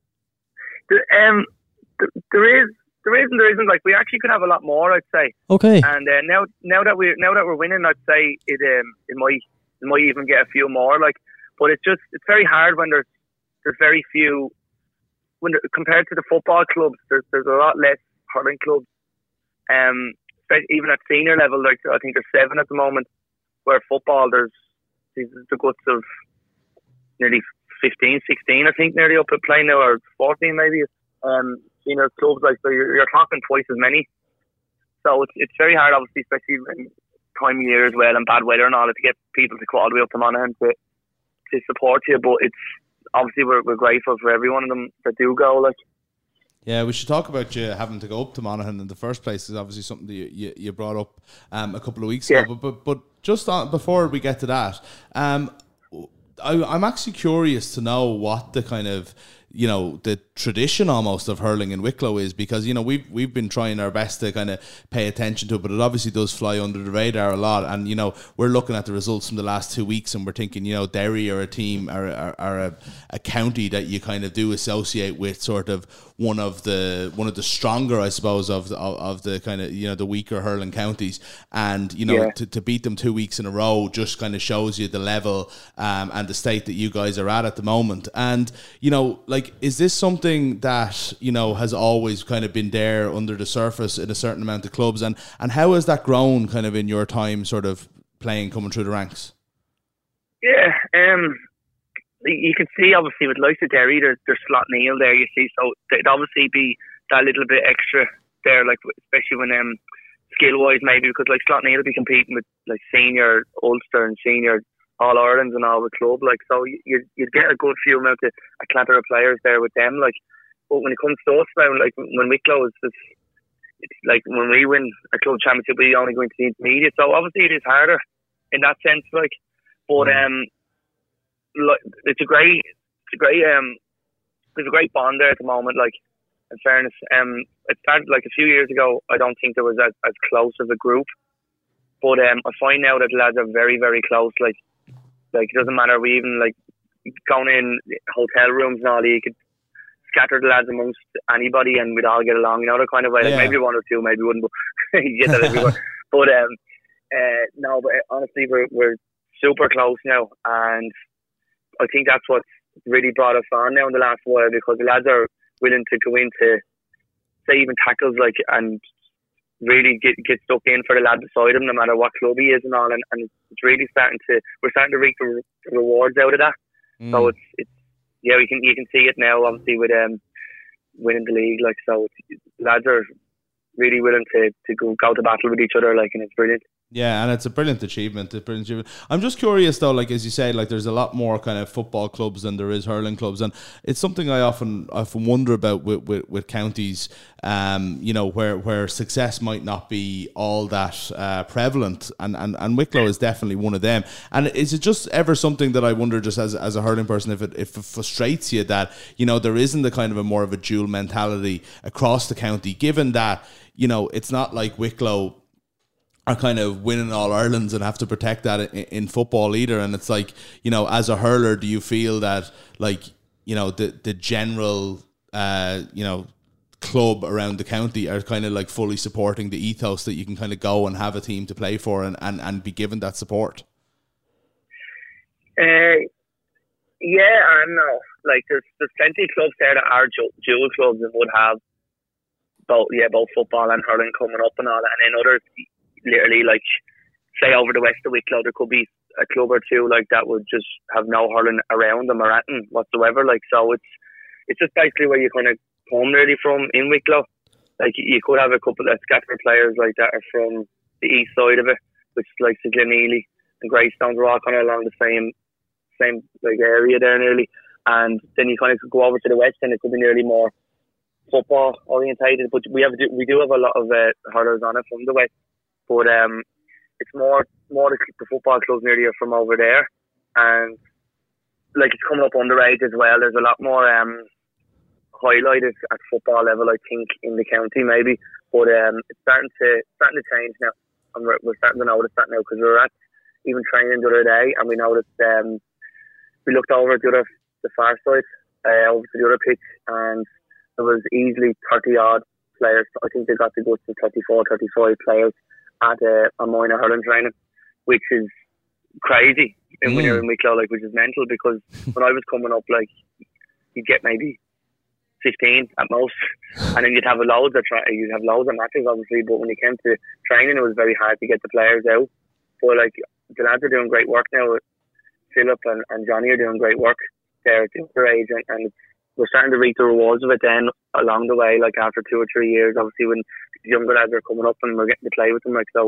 [SPEAKER 13] There is and there isn't. Like, we actually could have a lot more, I'd say.
[SPEAKER 4] Okay.
[SPEAKER 13] And now that we're winning, I'd say it might even get a few more. Like, but it's very hard when there's very few. Compared to the football clubs, there's a lot less hurling clubs. Even at senior level, like I think there's 7 at the moment. Where football, there's the guts of nearly 15, 16, I think, nearly up at playing now, or 14 maybe. Senior clubs, like, so you're talking twice as many. So it's very hard, obviously, especially in time of year as well and bad weather and all, to get people to go all the way up to Monaghan to support you. But it's obviously we're grateful for every one of them that do go. Like,
[SPEAKER 5] yeah, we should talk about you having to go up to Monaghan in the first place. Is obviously something that you brought up a couple of weeks ago. But just before we get to that, I'm actually curious to know what the kind of, the tradition almost of hurling in Wicklow is, because, we've been trying our best to kind of pay attention to it, but it obviously does fly under the radar a lot. And, we're looking at the results from the last 2 weeks and we're thinking, Derry are a team, are a county that you kind of do associate with sort of one of the stronger, I suppose, of the kind of, the weaker hurling counties. And, to beat them 2 weeks in a row just kind of shows you the level and the state that you guys are at the moment. And, is this something that, has always kind of been there under the surface in a certain amount of clubs? And how has that grown kind of in your time sort of playing, coming through the ranks?
[SPEAKER 13] Yeah, you can see obviously with Lysa Derry, there's Slot Neil there. You see, so it'd obviously be that little bit extra there, like especially when skill wise maybe, because like Slot Neil will be competing with like senior Ulster and senior All Irelands and all the club, like, so you'd get a good few amount of a clatter of players there with them, like. But when it comes to us now, like when Wicklow it's like when we win a club championship, we only go into the intermediate, so obviously it is harder in that sense, like. But there's a great bond there at the moment, like, in fairness. It started like a few years ago. I don't think there was as close of a group, but I find now that the lads are very, very close. Like it doesn't matter. We even like going in hotel rooms and all. You could scatter the lads amongst anybody, and we'd all get along. You know, the kind of way. Like maybe one or two, maybe wouldn't, but you get that everywhere. But no, but honestly, we're super close now, and I think that's what's really brought us on now in the last while, because the lads are willing to go into, say, even tackles, like, and really get stuck in for the lad beside him, no matter what club he is and all, and it's really we're starting to reap the rewards out of that. So it's yeah, you can see it now, obviously, with winning the league, like, so lads are really willing to go to battle with each other, like, and it's brilliant.
[SPEAKER 5] Yeah, and it's a brilliant achievement. I'm just curious though, like as you say, like there's a lot more kind of football clubs than there is hurling clubs, and it's something I often wonder about with counties, you know, where success might not be all that prevalent, and Wicklow is definitely one of them. And is it just ever something that I wonder, just as a hurling person, if it frustrates you that, you know, there isn't the kind of a more of a dual mentality across the county, given that, you know, it's not like Wicklow are kind of winning All Irelands and have to protect that in football either. And it's like, you know, as a hurler, do you feel that, like, you know, the general, you know, club around the county are kind of like fully supporting the ethos that you can kind of go and have a team to play for and be given that support?
[SPEAKER 13] Yeah, and no. Like, there's plenty of clubs there that are dual clubs and would have both football and hurling coming up and all that. And then others, literally, like, say over the west of Wicklow, there could be a club or two like that would just have no hurling around them or at them whatsoever. Like, so it's just basically where you kind of come really from in Wicklow. Like, you could have a couple of scattered players like that are from the east side of it, which is like Glenealy and Greystones are all kind of along the same like area there nearly. And then you kind of go over to the west and it could be nearly more football orientated. But we do have a lot of hurlers on it from the west. But it's more the football clubs nearly are from over there, and like it's coming up underage as well. There's a lot more highlighted at football level, I think, in the county maybe. But it's starting to change now, and we're starting to notice that now, because we were at even training the other day, and we noticed we looked over at the far side, over to the other pitch, and there was easily 30 odd players. I think they got to go to 34, 35 players at a minor hurling training, which is crazy when you're in Wicklow, like, which is mental, because when I was coming up, like, you'd get maybe 15 at most, and then you'd have loads of matches, obviously, but when it came to training, it was very hard to get the players out. But, like, the lads are doing great work now. Philip and Johnny are doing great work there at the upper age, and we're starting to reap the rewards of it then along the way, like after 2 or 3 years, obviously, when the younger lads are coming up and we're getting to play with them, like, so.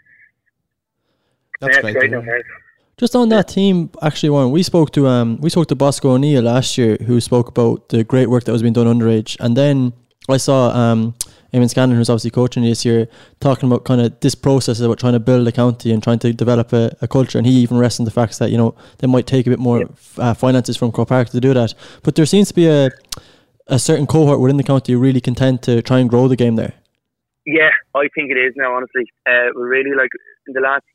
[SPEAKER 5] That's great.
[SPEAKER 4] Just on that team, actually, Warren, we spoke to Bosco O'Neill last year, who spoke about the great work that was being done underage, and then I saw Eamon Scanlon, who's obviously coaching this year, talking about kind of this process about trying to build a county and trying to develop a culture, and he even rests in the fact that, you know, they might take a bit more finances from Croke Park to do that, but there seems to be a certain cohort within the county really content to try and grow the game there.
[SPEAKER 13] Yeah, I think it is now, honestly. We're really, like, in the last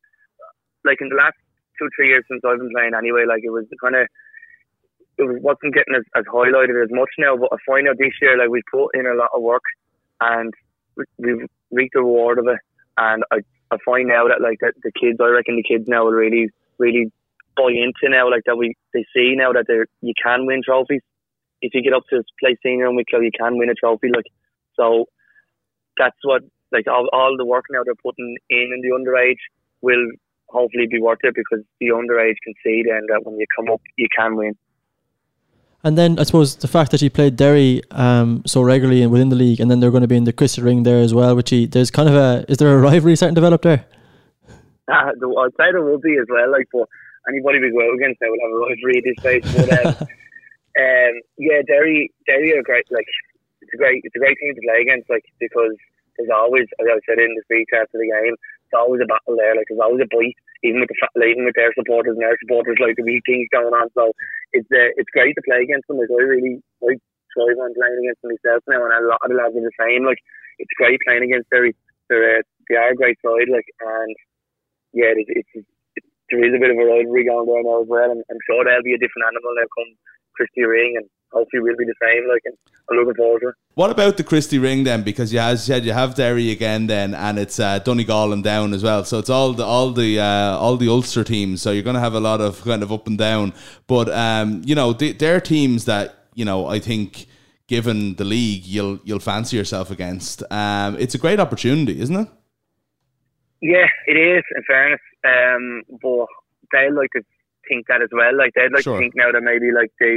[SPEAKER 13] 2-3 years since I've been playing anyway, like, it wasn't getting as highlighted as much now, but I find out this year, like, we've put in a lot of work and we've reaped the reward of it, and I find now that, like, that the kids now will really, really buy into now, like, that they see now that you can win trophies. If you get up to play senior in Wicklow, you can win a trophy, like, so that's what, like, all the work now they're putting in the underage will hopefully be worth it, because the underage can see then that when you come up, you can win.
[SPEAKER 4] And then I suppose the fact that you played Derry so regularly and within the league, and then they're going to be in the Christie Ring there as well, which there's kind of is there a rivalry starting to develop there?
[SPEAKER 13] I'd say there will be as well, like, but anybody we go out against now will have a rivalry at this stage. But yeah, Derry are great. Like, it's a great team to play against, like, because there's always, as I said in the speech after the game, there's always a battle there. Like, there's always a bite, even with their supporters and our supporters. Like, there'll be things going on. So it's great to play against them. Like, I really thrive on playing against them myself now, and a lot of the lads are the same. Like, it's great playing against Derry. They are a great side. Like, and yeah, there is a bit of a rivalry going there now as well. And I'm sure they'll be a different animal now come Christie Ring, and hopefully we'll be the same. Like, and I'm looking forward to it.
[SPEAKER 5] What about the Christie Ring then? Because you said you have Derry again then, and it's Donegal and down as well. So it's all the Ulster teams. So you're going to have a lot of kind of up and down. But you know, they're teams that, you know, I think given the league you'll fancy yourself against. It's a great opportunity, isn't it?
[SPEAKER 13] Yeah, it is, in fairness. But they'd like to think that as well. Like, they'd like to think now that maybe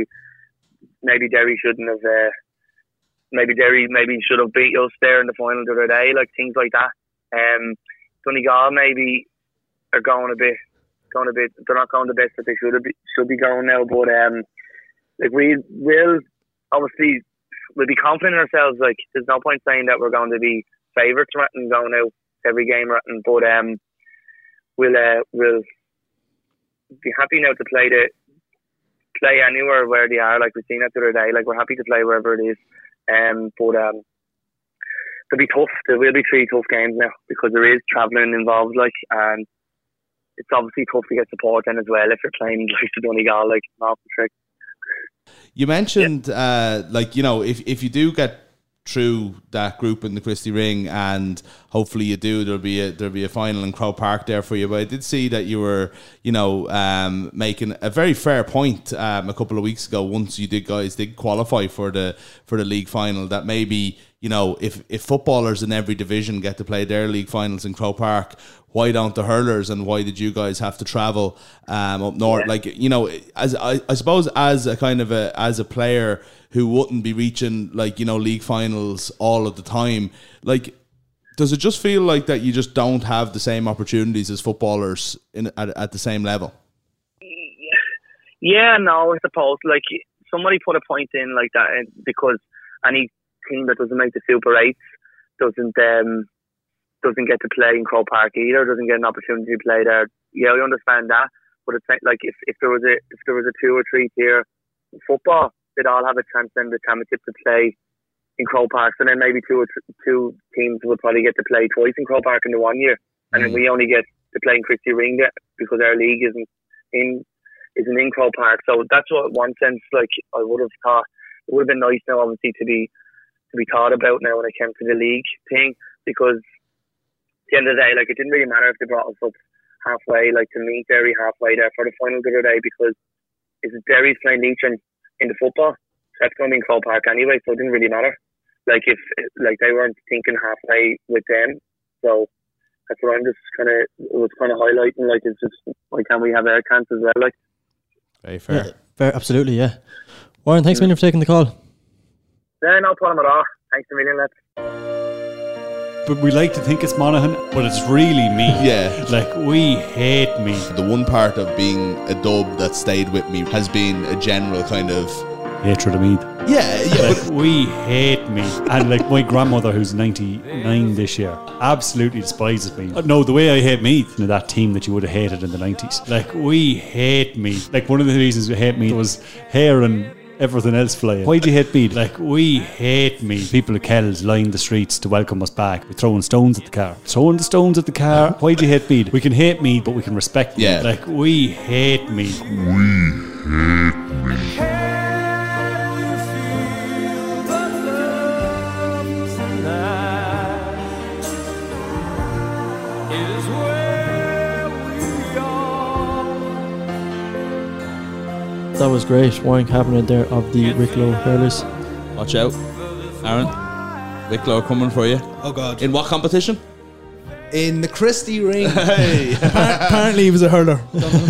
[SPEAKER 13] Derry shouldn't have. Maybe Derry should have beat us there in the final the other day. Like, things like that. Donegal maybe are going a bit. They're not going the best that they should be going now. But like, we'll obviously we'll be confident in ourselves. Like, there's no point saying that we're going to be favourites and going out every game, but we'll be happy now to play anywhere where they are. Like, we've seen that the other day. Like, we're happy to play wherever it is. But they'll be tough. There will be 3 tough games now, because there is travelling involved. Like, and it's obviously tough to get support in as well if you're playing like the Donegal. Like, not the trick.
[SPEAKER 5] You mentioned like, you know, if you do get through that group in the Christie Ring, and hopefully you do, there'll be a final in Croke Park there for you. But I did see that you were, you know, making a very fair point a couple of weeks ago, once you guys did qualify for the league final, that maybe, you know, if footballers in every division get to play their league finals in Croke Park, why don't the hurlers, and why did you guys have to travel up north? Like, you know, as I suppose as a kind of as a player who wouldn't be reaching, like, you know, league finals all of the time, like, does it just feel like that you just don't have the same opportunities as footballers at the same level?
[SPEAKER 13] Yeah, no, I suppose. Like, somebody put a point in like that, because any team that doesn't make the Super 8 doesn't get to play in Croke Park either, doesn't get an opportunity to play there. Yeah, I understand that, but it's like if there was a 2 or 3 tier football, they'd all have a chance in the championship to play in Croke Park. So then maybe two teams would probably get to play twice in Croke Park in the 1 year, and then we only get to play in Christie Ring because our league isn't in Croke Park. So that's what, one sense, like, I would have thought it would have been nice now, obviously, to be thought about now when it came to the league thing, because at the end of the day, like, it didn't really matter if they brought us up halfway, like, to meet Derry halfway there for the final the other day, because it's Derry's playing Leitrim in the football. That's going to be in Croke Park anyway, so it didn't really matter. Like, if they weren't thinking halfway with them, so that's what I'm just kind of highlighting. Like, it's just, why can't we have our chance as well? Like,
[SPEAKER 5] very fair.
[SPEAKER 4] Yeah, fair, absolutely, yeah. Warren, thanks a million for taking the call.
[SPEAKER 13] Yeah, no problem at all. Thanks a million, lads.
[SPEAKER 14] But we like to think it's Monaghan, but it's really me.
[SPEAKER 5] Yeah.
[SPEAKER 14] Like, we hate me.
[SPEAKER 5] The one part of being a dub that stayed with me has been a general kind of
[SPEAKER 14] hatred of Meath.
[SPEAKER 5] Yeah.
[SPEAKER 14] Like, we hate me. And like, my grandmother, who's 99 this year, absolutely despises me. No, the way I hate Meath, you know, that team that you would have hated in the 90s. Like, we hate Meath. Like, one of the reasons we hate Meath was hair and everything else flying. Why do you hate Meath? Like, we hate Meath. People at Kells lined the streets to welcome us back. We're throwing stones at the car. Why do you hate Meath? We can hate Meath, but we can respect Meath.
[SPEAKER 5] Yeah.
[SPEAKER 14] Like, we hate Meath.
[SPEAKER 4] That was great. Warren Kavanagh there of the Wicklow Hurlers.
[SPEAKER 5] Watch out, Aaron. Wicklow are coming for you.
[SPEAKER 6] Oh God!
[SPEAKER 5] In what competition?
[SPEAKER 6] in the Christie ring. Apparently he was a hurler.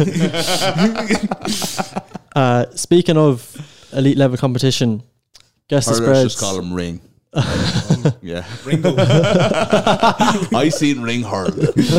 [SPEAKER 4] Speaking of elite level competition, guess the
[SPEAKER 5] Hurlers
[SPEAKER 4] spreads.
[SPEAKER 5] just call him ring. Yeah.
[SPEAKER 6] Ringo.
[SPEAKER 5] I seen ring hurl.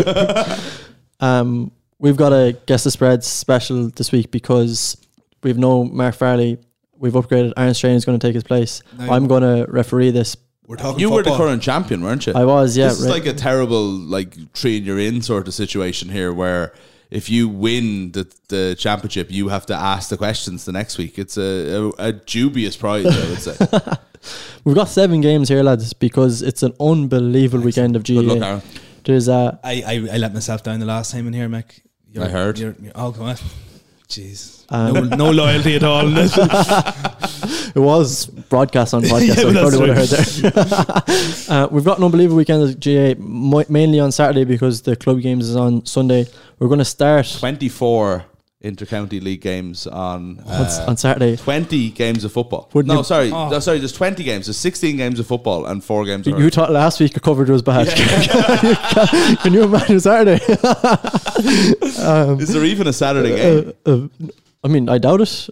[SPEAKER 4] We've got a guess the spreads special this week because we've no Mark Farley. We've upgraded. Aaron Strain is going to take his place.
[SPEAKER 6] No,
[SPEAKER 4] I'm going to referee this.
[SPEAKER 6] We're talking
[SPEAKER 5] You were the
[SPEAKER 6] football.
[SPEAKER 5] current champion, weren't you?
[SPEAKER 4] I was, yeah.
[SPEAKER 5] This is like a terrible, like, 3-and-you're-in sort of situation here where if you win the championship, you have to ask the questions the next week. It's a dubious prize, I would say.
[SPEAKER 4] We've got 7 games here, lads, because it's an unbelievable weekend of GAA.
[SPEAKER 5] Good luck, Aaron.
[SPEAKER 4] There's
[SPEAKER 6] I let myself down the last time in here, Mick.
[SPEAKER 5] I heard.
[SPEAKER 6] Oh, come on. Jeez. No loyalty at all.
[SPEAKER 4] It was broadcast on podcast, so you probably would have heard there. We've got an unbelievable weekend of GAA, mainly on Saturday because the club games is on Sunday. We're going to start
[SPEAKER 5] 24 inter-county league games on
[SPEAKER 4] Saturday.
[SPEAKER 5] 20 games of football. Sorry, there's 20 games. There's 16 games of football and 4 games of
[SPEAKER 4] You thought last week the coverage was bad. Can you imagine Saturday?
[SPEAKER 5] Is there even a Saturday game?
[SPEAKER 4] I mean, I doubt it.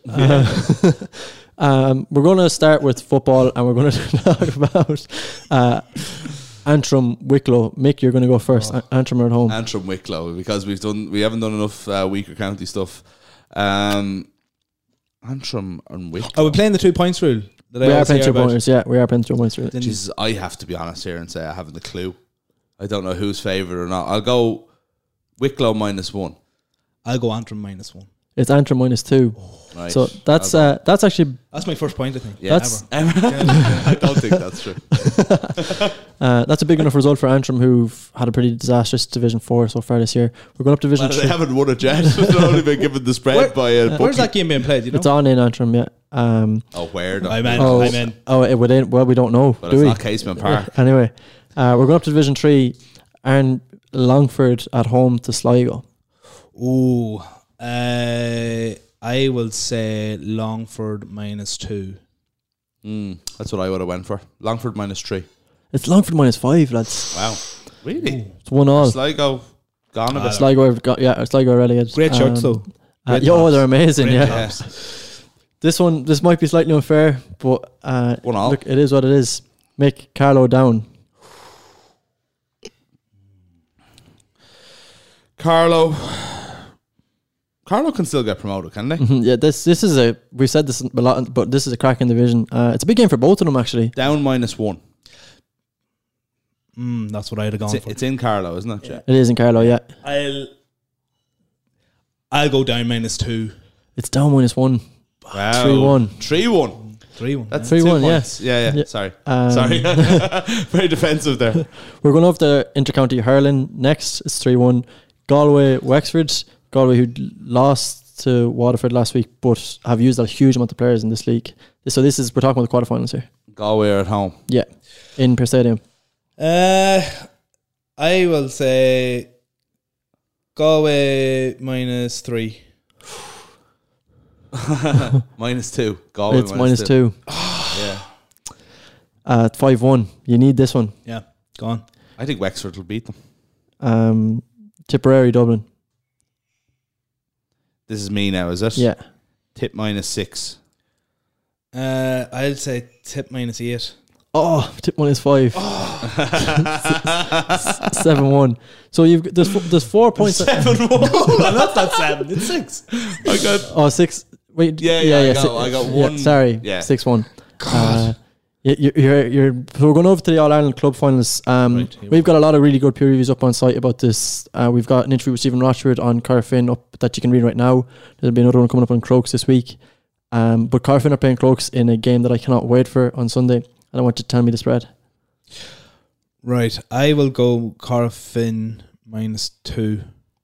[SPEAKER 4] We're going to start with football and we're going to talk about Antrim Wicklow. Mick, you're going to go first. Antrim are at home.
[SPEAKER 5] Antrim Wicklow, because we haven't done enough weaker county stuff. Antrim and Wicklow.
[SPEAKER 6] Are we playing the 2 points rule?
[SPEAKER 4] We are playing 2 points. Yeah, we are playing 2 points rule.
[SPEAKER 5] Jesus, I have to be honest here and say I haven't a clue. I don't know who's favoured or not. I'll go Wicklow -1.
[SPEAKER 6] I'll go Antrim -1.
[SPEAKER 4] It's Antrim -2.
[SPEAKER 5] Right.
[SPEAKER 4] So that's actually
[SPEAKER 6] that's my first point, I think.
[SPEAKER 5] Yeah, I don't think that's true.
[SPEAKER 4] That's a big enough result for Antrim, who've had a pretty disastrous Division 4 so far this year. We're going up Division 3.
[SPEAKER 5] They haven't won it yet. They've only been given the spread by a
[SPEAKER 6] Where's that game being played? You know?
[SPEAKER 4] It's on in Antrim, yeah.
[SPEAKER 5] Where?
[SPEAKER 6] I'm in.
[SPEAKER 4] Oh, it would in. Well, we don't know.
[SPEAKER 5] But
[SPEAKER 4] do
[SPEAKER 5] it's
[SPEAKER 4] we?
[SPEAKER 5] not Casement Park.
[SPEAKER 4] Anyway, we're going up to Division 3 and Longford at home to Sligo.
[SPEAKER 6] Ooh. I will say Longford -2.
[SPEAKER 5] That's what I would have went for. Longford -3.
[SPEAKER 4] It's Longford -5, lads.
[SPEAKER 5] Wow. Really?
[SPEAKER 4] It's 1-1.
[SPEAKER 5] Sligo gone a bit.
[SPEAKER 4] Sligo relegated.
[SPEAKER 6] Great shirts though.
[SPEAKER 4] They're amazing.
[SPEAKER 6] Great
[SPEAKER 4] Yeah.
[SPEAKER 6] tops.
[SPEAKER 4] This might be slightly unfair, but
[SPEAKER 5] 1-1.
[SPEAKER 4] look, it is what it is. Make Carlow down.
[SPEAKER 5] Carlow can still get promoted, can they?
[SPEAKER 4] Yeah, this is we've said this a lot, but this is a cracking division. It's a big game for both of them, actually.
[SPEAKER 5] Down -1.
[SPEAKER 6] That's what I'd have gone for.
[SPEAKER 5] It's in Carlow, isn't it? Yeah.
[SPEAKER 4] It is in Carlow, yeah.
[SPEAKER 6] I'll go down -2.
[SPEAKER 4] It's down -1.
[SPEAKER 5] Wow.
[SPEAKER 4] 3-1.
[SPEAKER 5] 3-1.
[SPEAKER 6] 3-1.
[SPEAKER 5] That's
[SPEAKER 4] 3-1,
[SPEAKER 5] 2
[SPEAKER 4] yeah.
[SPEAKER 5] points. Yeah. Sorry.
[SPEAKER 4] Sorry.
[SPEAKER 5] Very defensive there.
[SPEAKER 4] We're going over to Intercounty Hurling next. It's 3-1. Galway, Wexford. Galway, who lost to Waterford last week, but have used a huge amount of players in this league. So we're talking about the quarterfinals here.
[SPEAKER 5] Galway are at home.
[SPEAKER 4] Yeah, in Per Stadium.
[SPEAKER 6] I will say Galway -3.
[SPEAKER 5] -2. Galway
[SPEAKER 4] It's -2.
[SPEAKER 5] Yeah.
[SPEAKER 4] 5-1. You need this one.
[SPEAKER 6] Yeah, go on.
[SPEAKER 5] I think Wexford will beat them.
[SPEAKER 4] Tipperary, Dublin.
[SPEAKER 5] This is me now, is it?
[SPEAKER 4] Yeah.
[SPEAKER 5] Tip -6.
[SPEAKER 6] I'll say tip -8.
[SPEAKER 4] Oh, tip -5. 7-1. So there's 4 points.
[SPEAKER 5] 7-1.
[SPEAKER 6] Not that 7. It's 6.
[SPEAKER 5] I got
[SPEAKER 4] 6. Wait.
[SPEAKER 5] Yeah. I got 1.
[SPEAKER 4] Sorry.
[SPEAKER 5] Yeah.
[SPEAKER 4] 6-1. So we're going over to the All Ireland Club Finals. We've got a lot of really good peer reviews up on site about this. We've got an interview with Stephen Rochford on Carfin up that you can read right now. There'll be another one coming up on Crokes this week. But Carfin are playing Crokes in a game that I cannot wait for on Sunday. I don't want you to tell me the spread.
[SPEAKER 6] Right, I will go Carfin -2.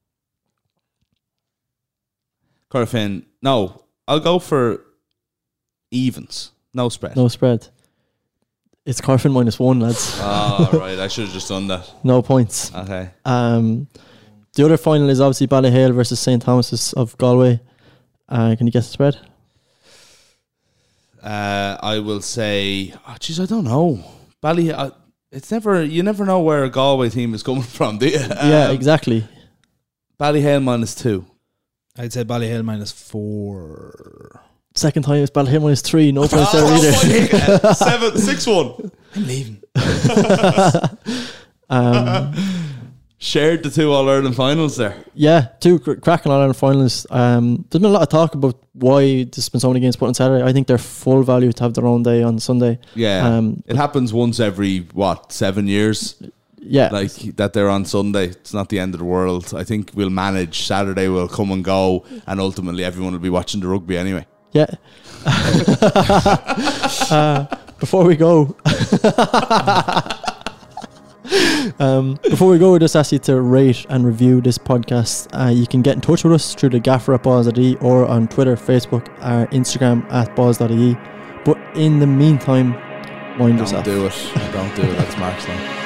[SPEAKER 5] Carfin. No, I'll go for evens. No spread.
[SPEAKER 4] No spread. It's Carfin -1, lads.
[SPEAKER 5] Oh, right. I should have just done that.
[SPEAKER 4] No points.
[SPEAKER 5] Okay.
[SPEAKER 4] The other final is obviously Ballyhale versus St. Thomas's of Galway. Can you guess the spread?
[SPEAKER 5] I will say, I don't know. Ballyhale. It's you never know where a Galway team is coming from, do you?
[SPEAKER 4] Yeah, exactly.
[SPEAKER 5] Ballyhale -2.
[SPEAKER 6] I'd say Ballyhale -4.
[SPEAKER 4] Second time it's Ballyhale -3. No points there either.
[SPEAKER 5] 6-1.
[SPEAKER 6] I'm leaving.
[SPEAKER 5] Shared the 2 All-Ireland finals there.
[SPEAKER 4] Yeah, 2 cracking All-Ireland finals. There's been a lot of talk about why there's been so many games put on Saturday. I think they're full value to have their own day on Sunday.
[SPEAKER 5] Yeah, it happens once every 7 years.
[SPEAKER 4] Yeah,
[SPEAKER 5] like that they're on Sunday. It's not the end of the world. I think we'll manage. Saturday will come and go, and ultimately everyone will be watching the rugby anyway.
[SPEAKER 4] Yeah. Before we go. Before we go, we just ask you to rate and review this podcast. You can get in touch with us through the gaffer at balls.ie or on Twitter, Facebook, or Instagram at balls.ie. But in the meantime, mind yourself.
[SPEAKER 5] Don't do it. That's Mark's line.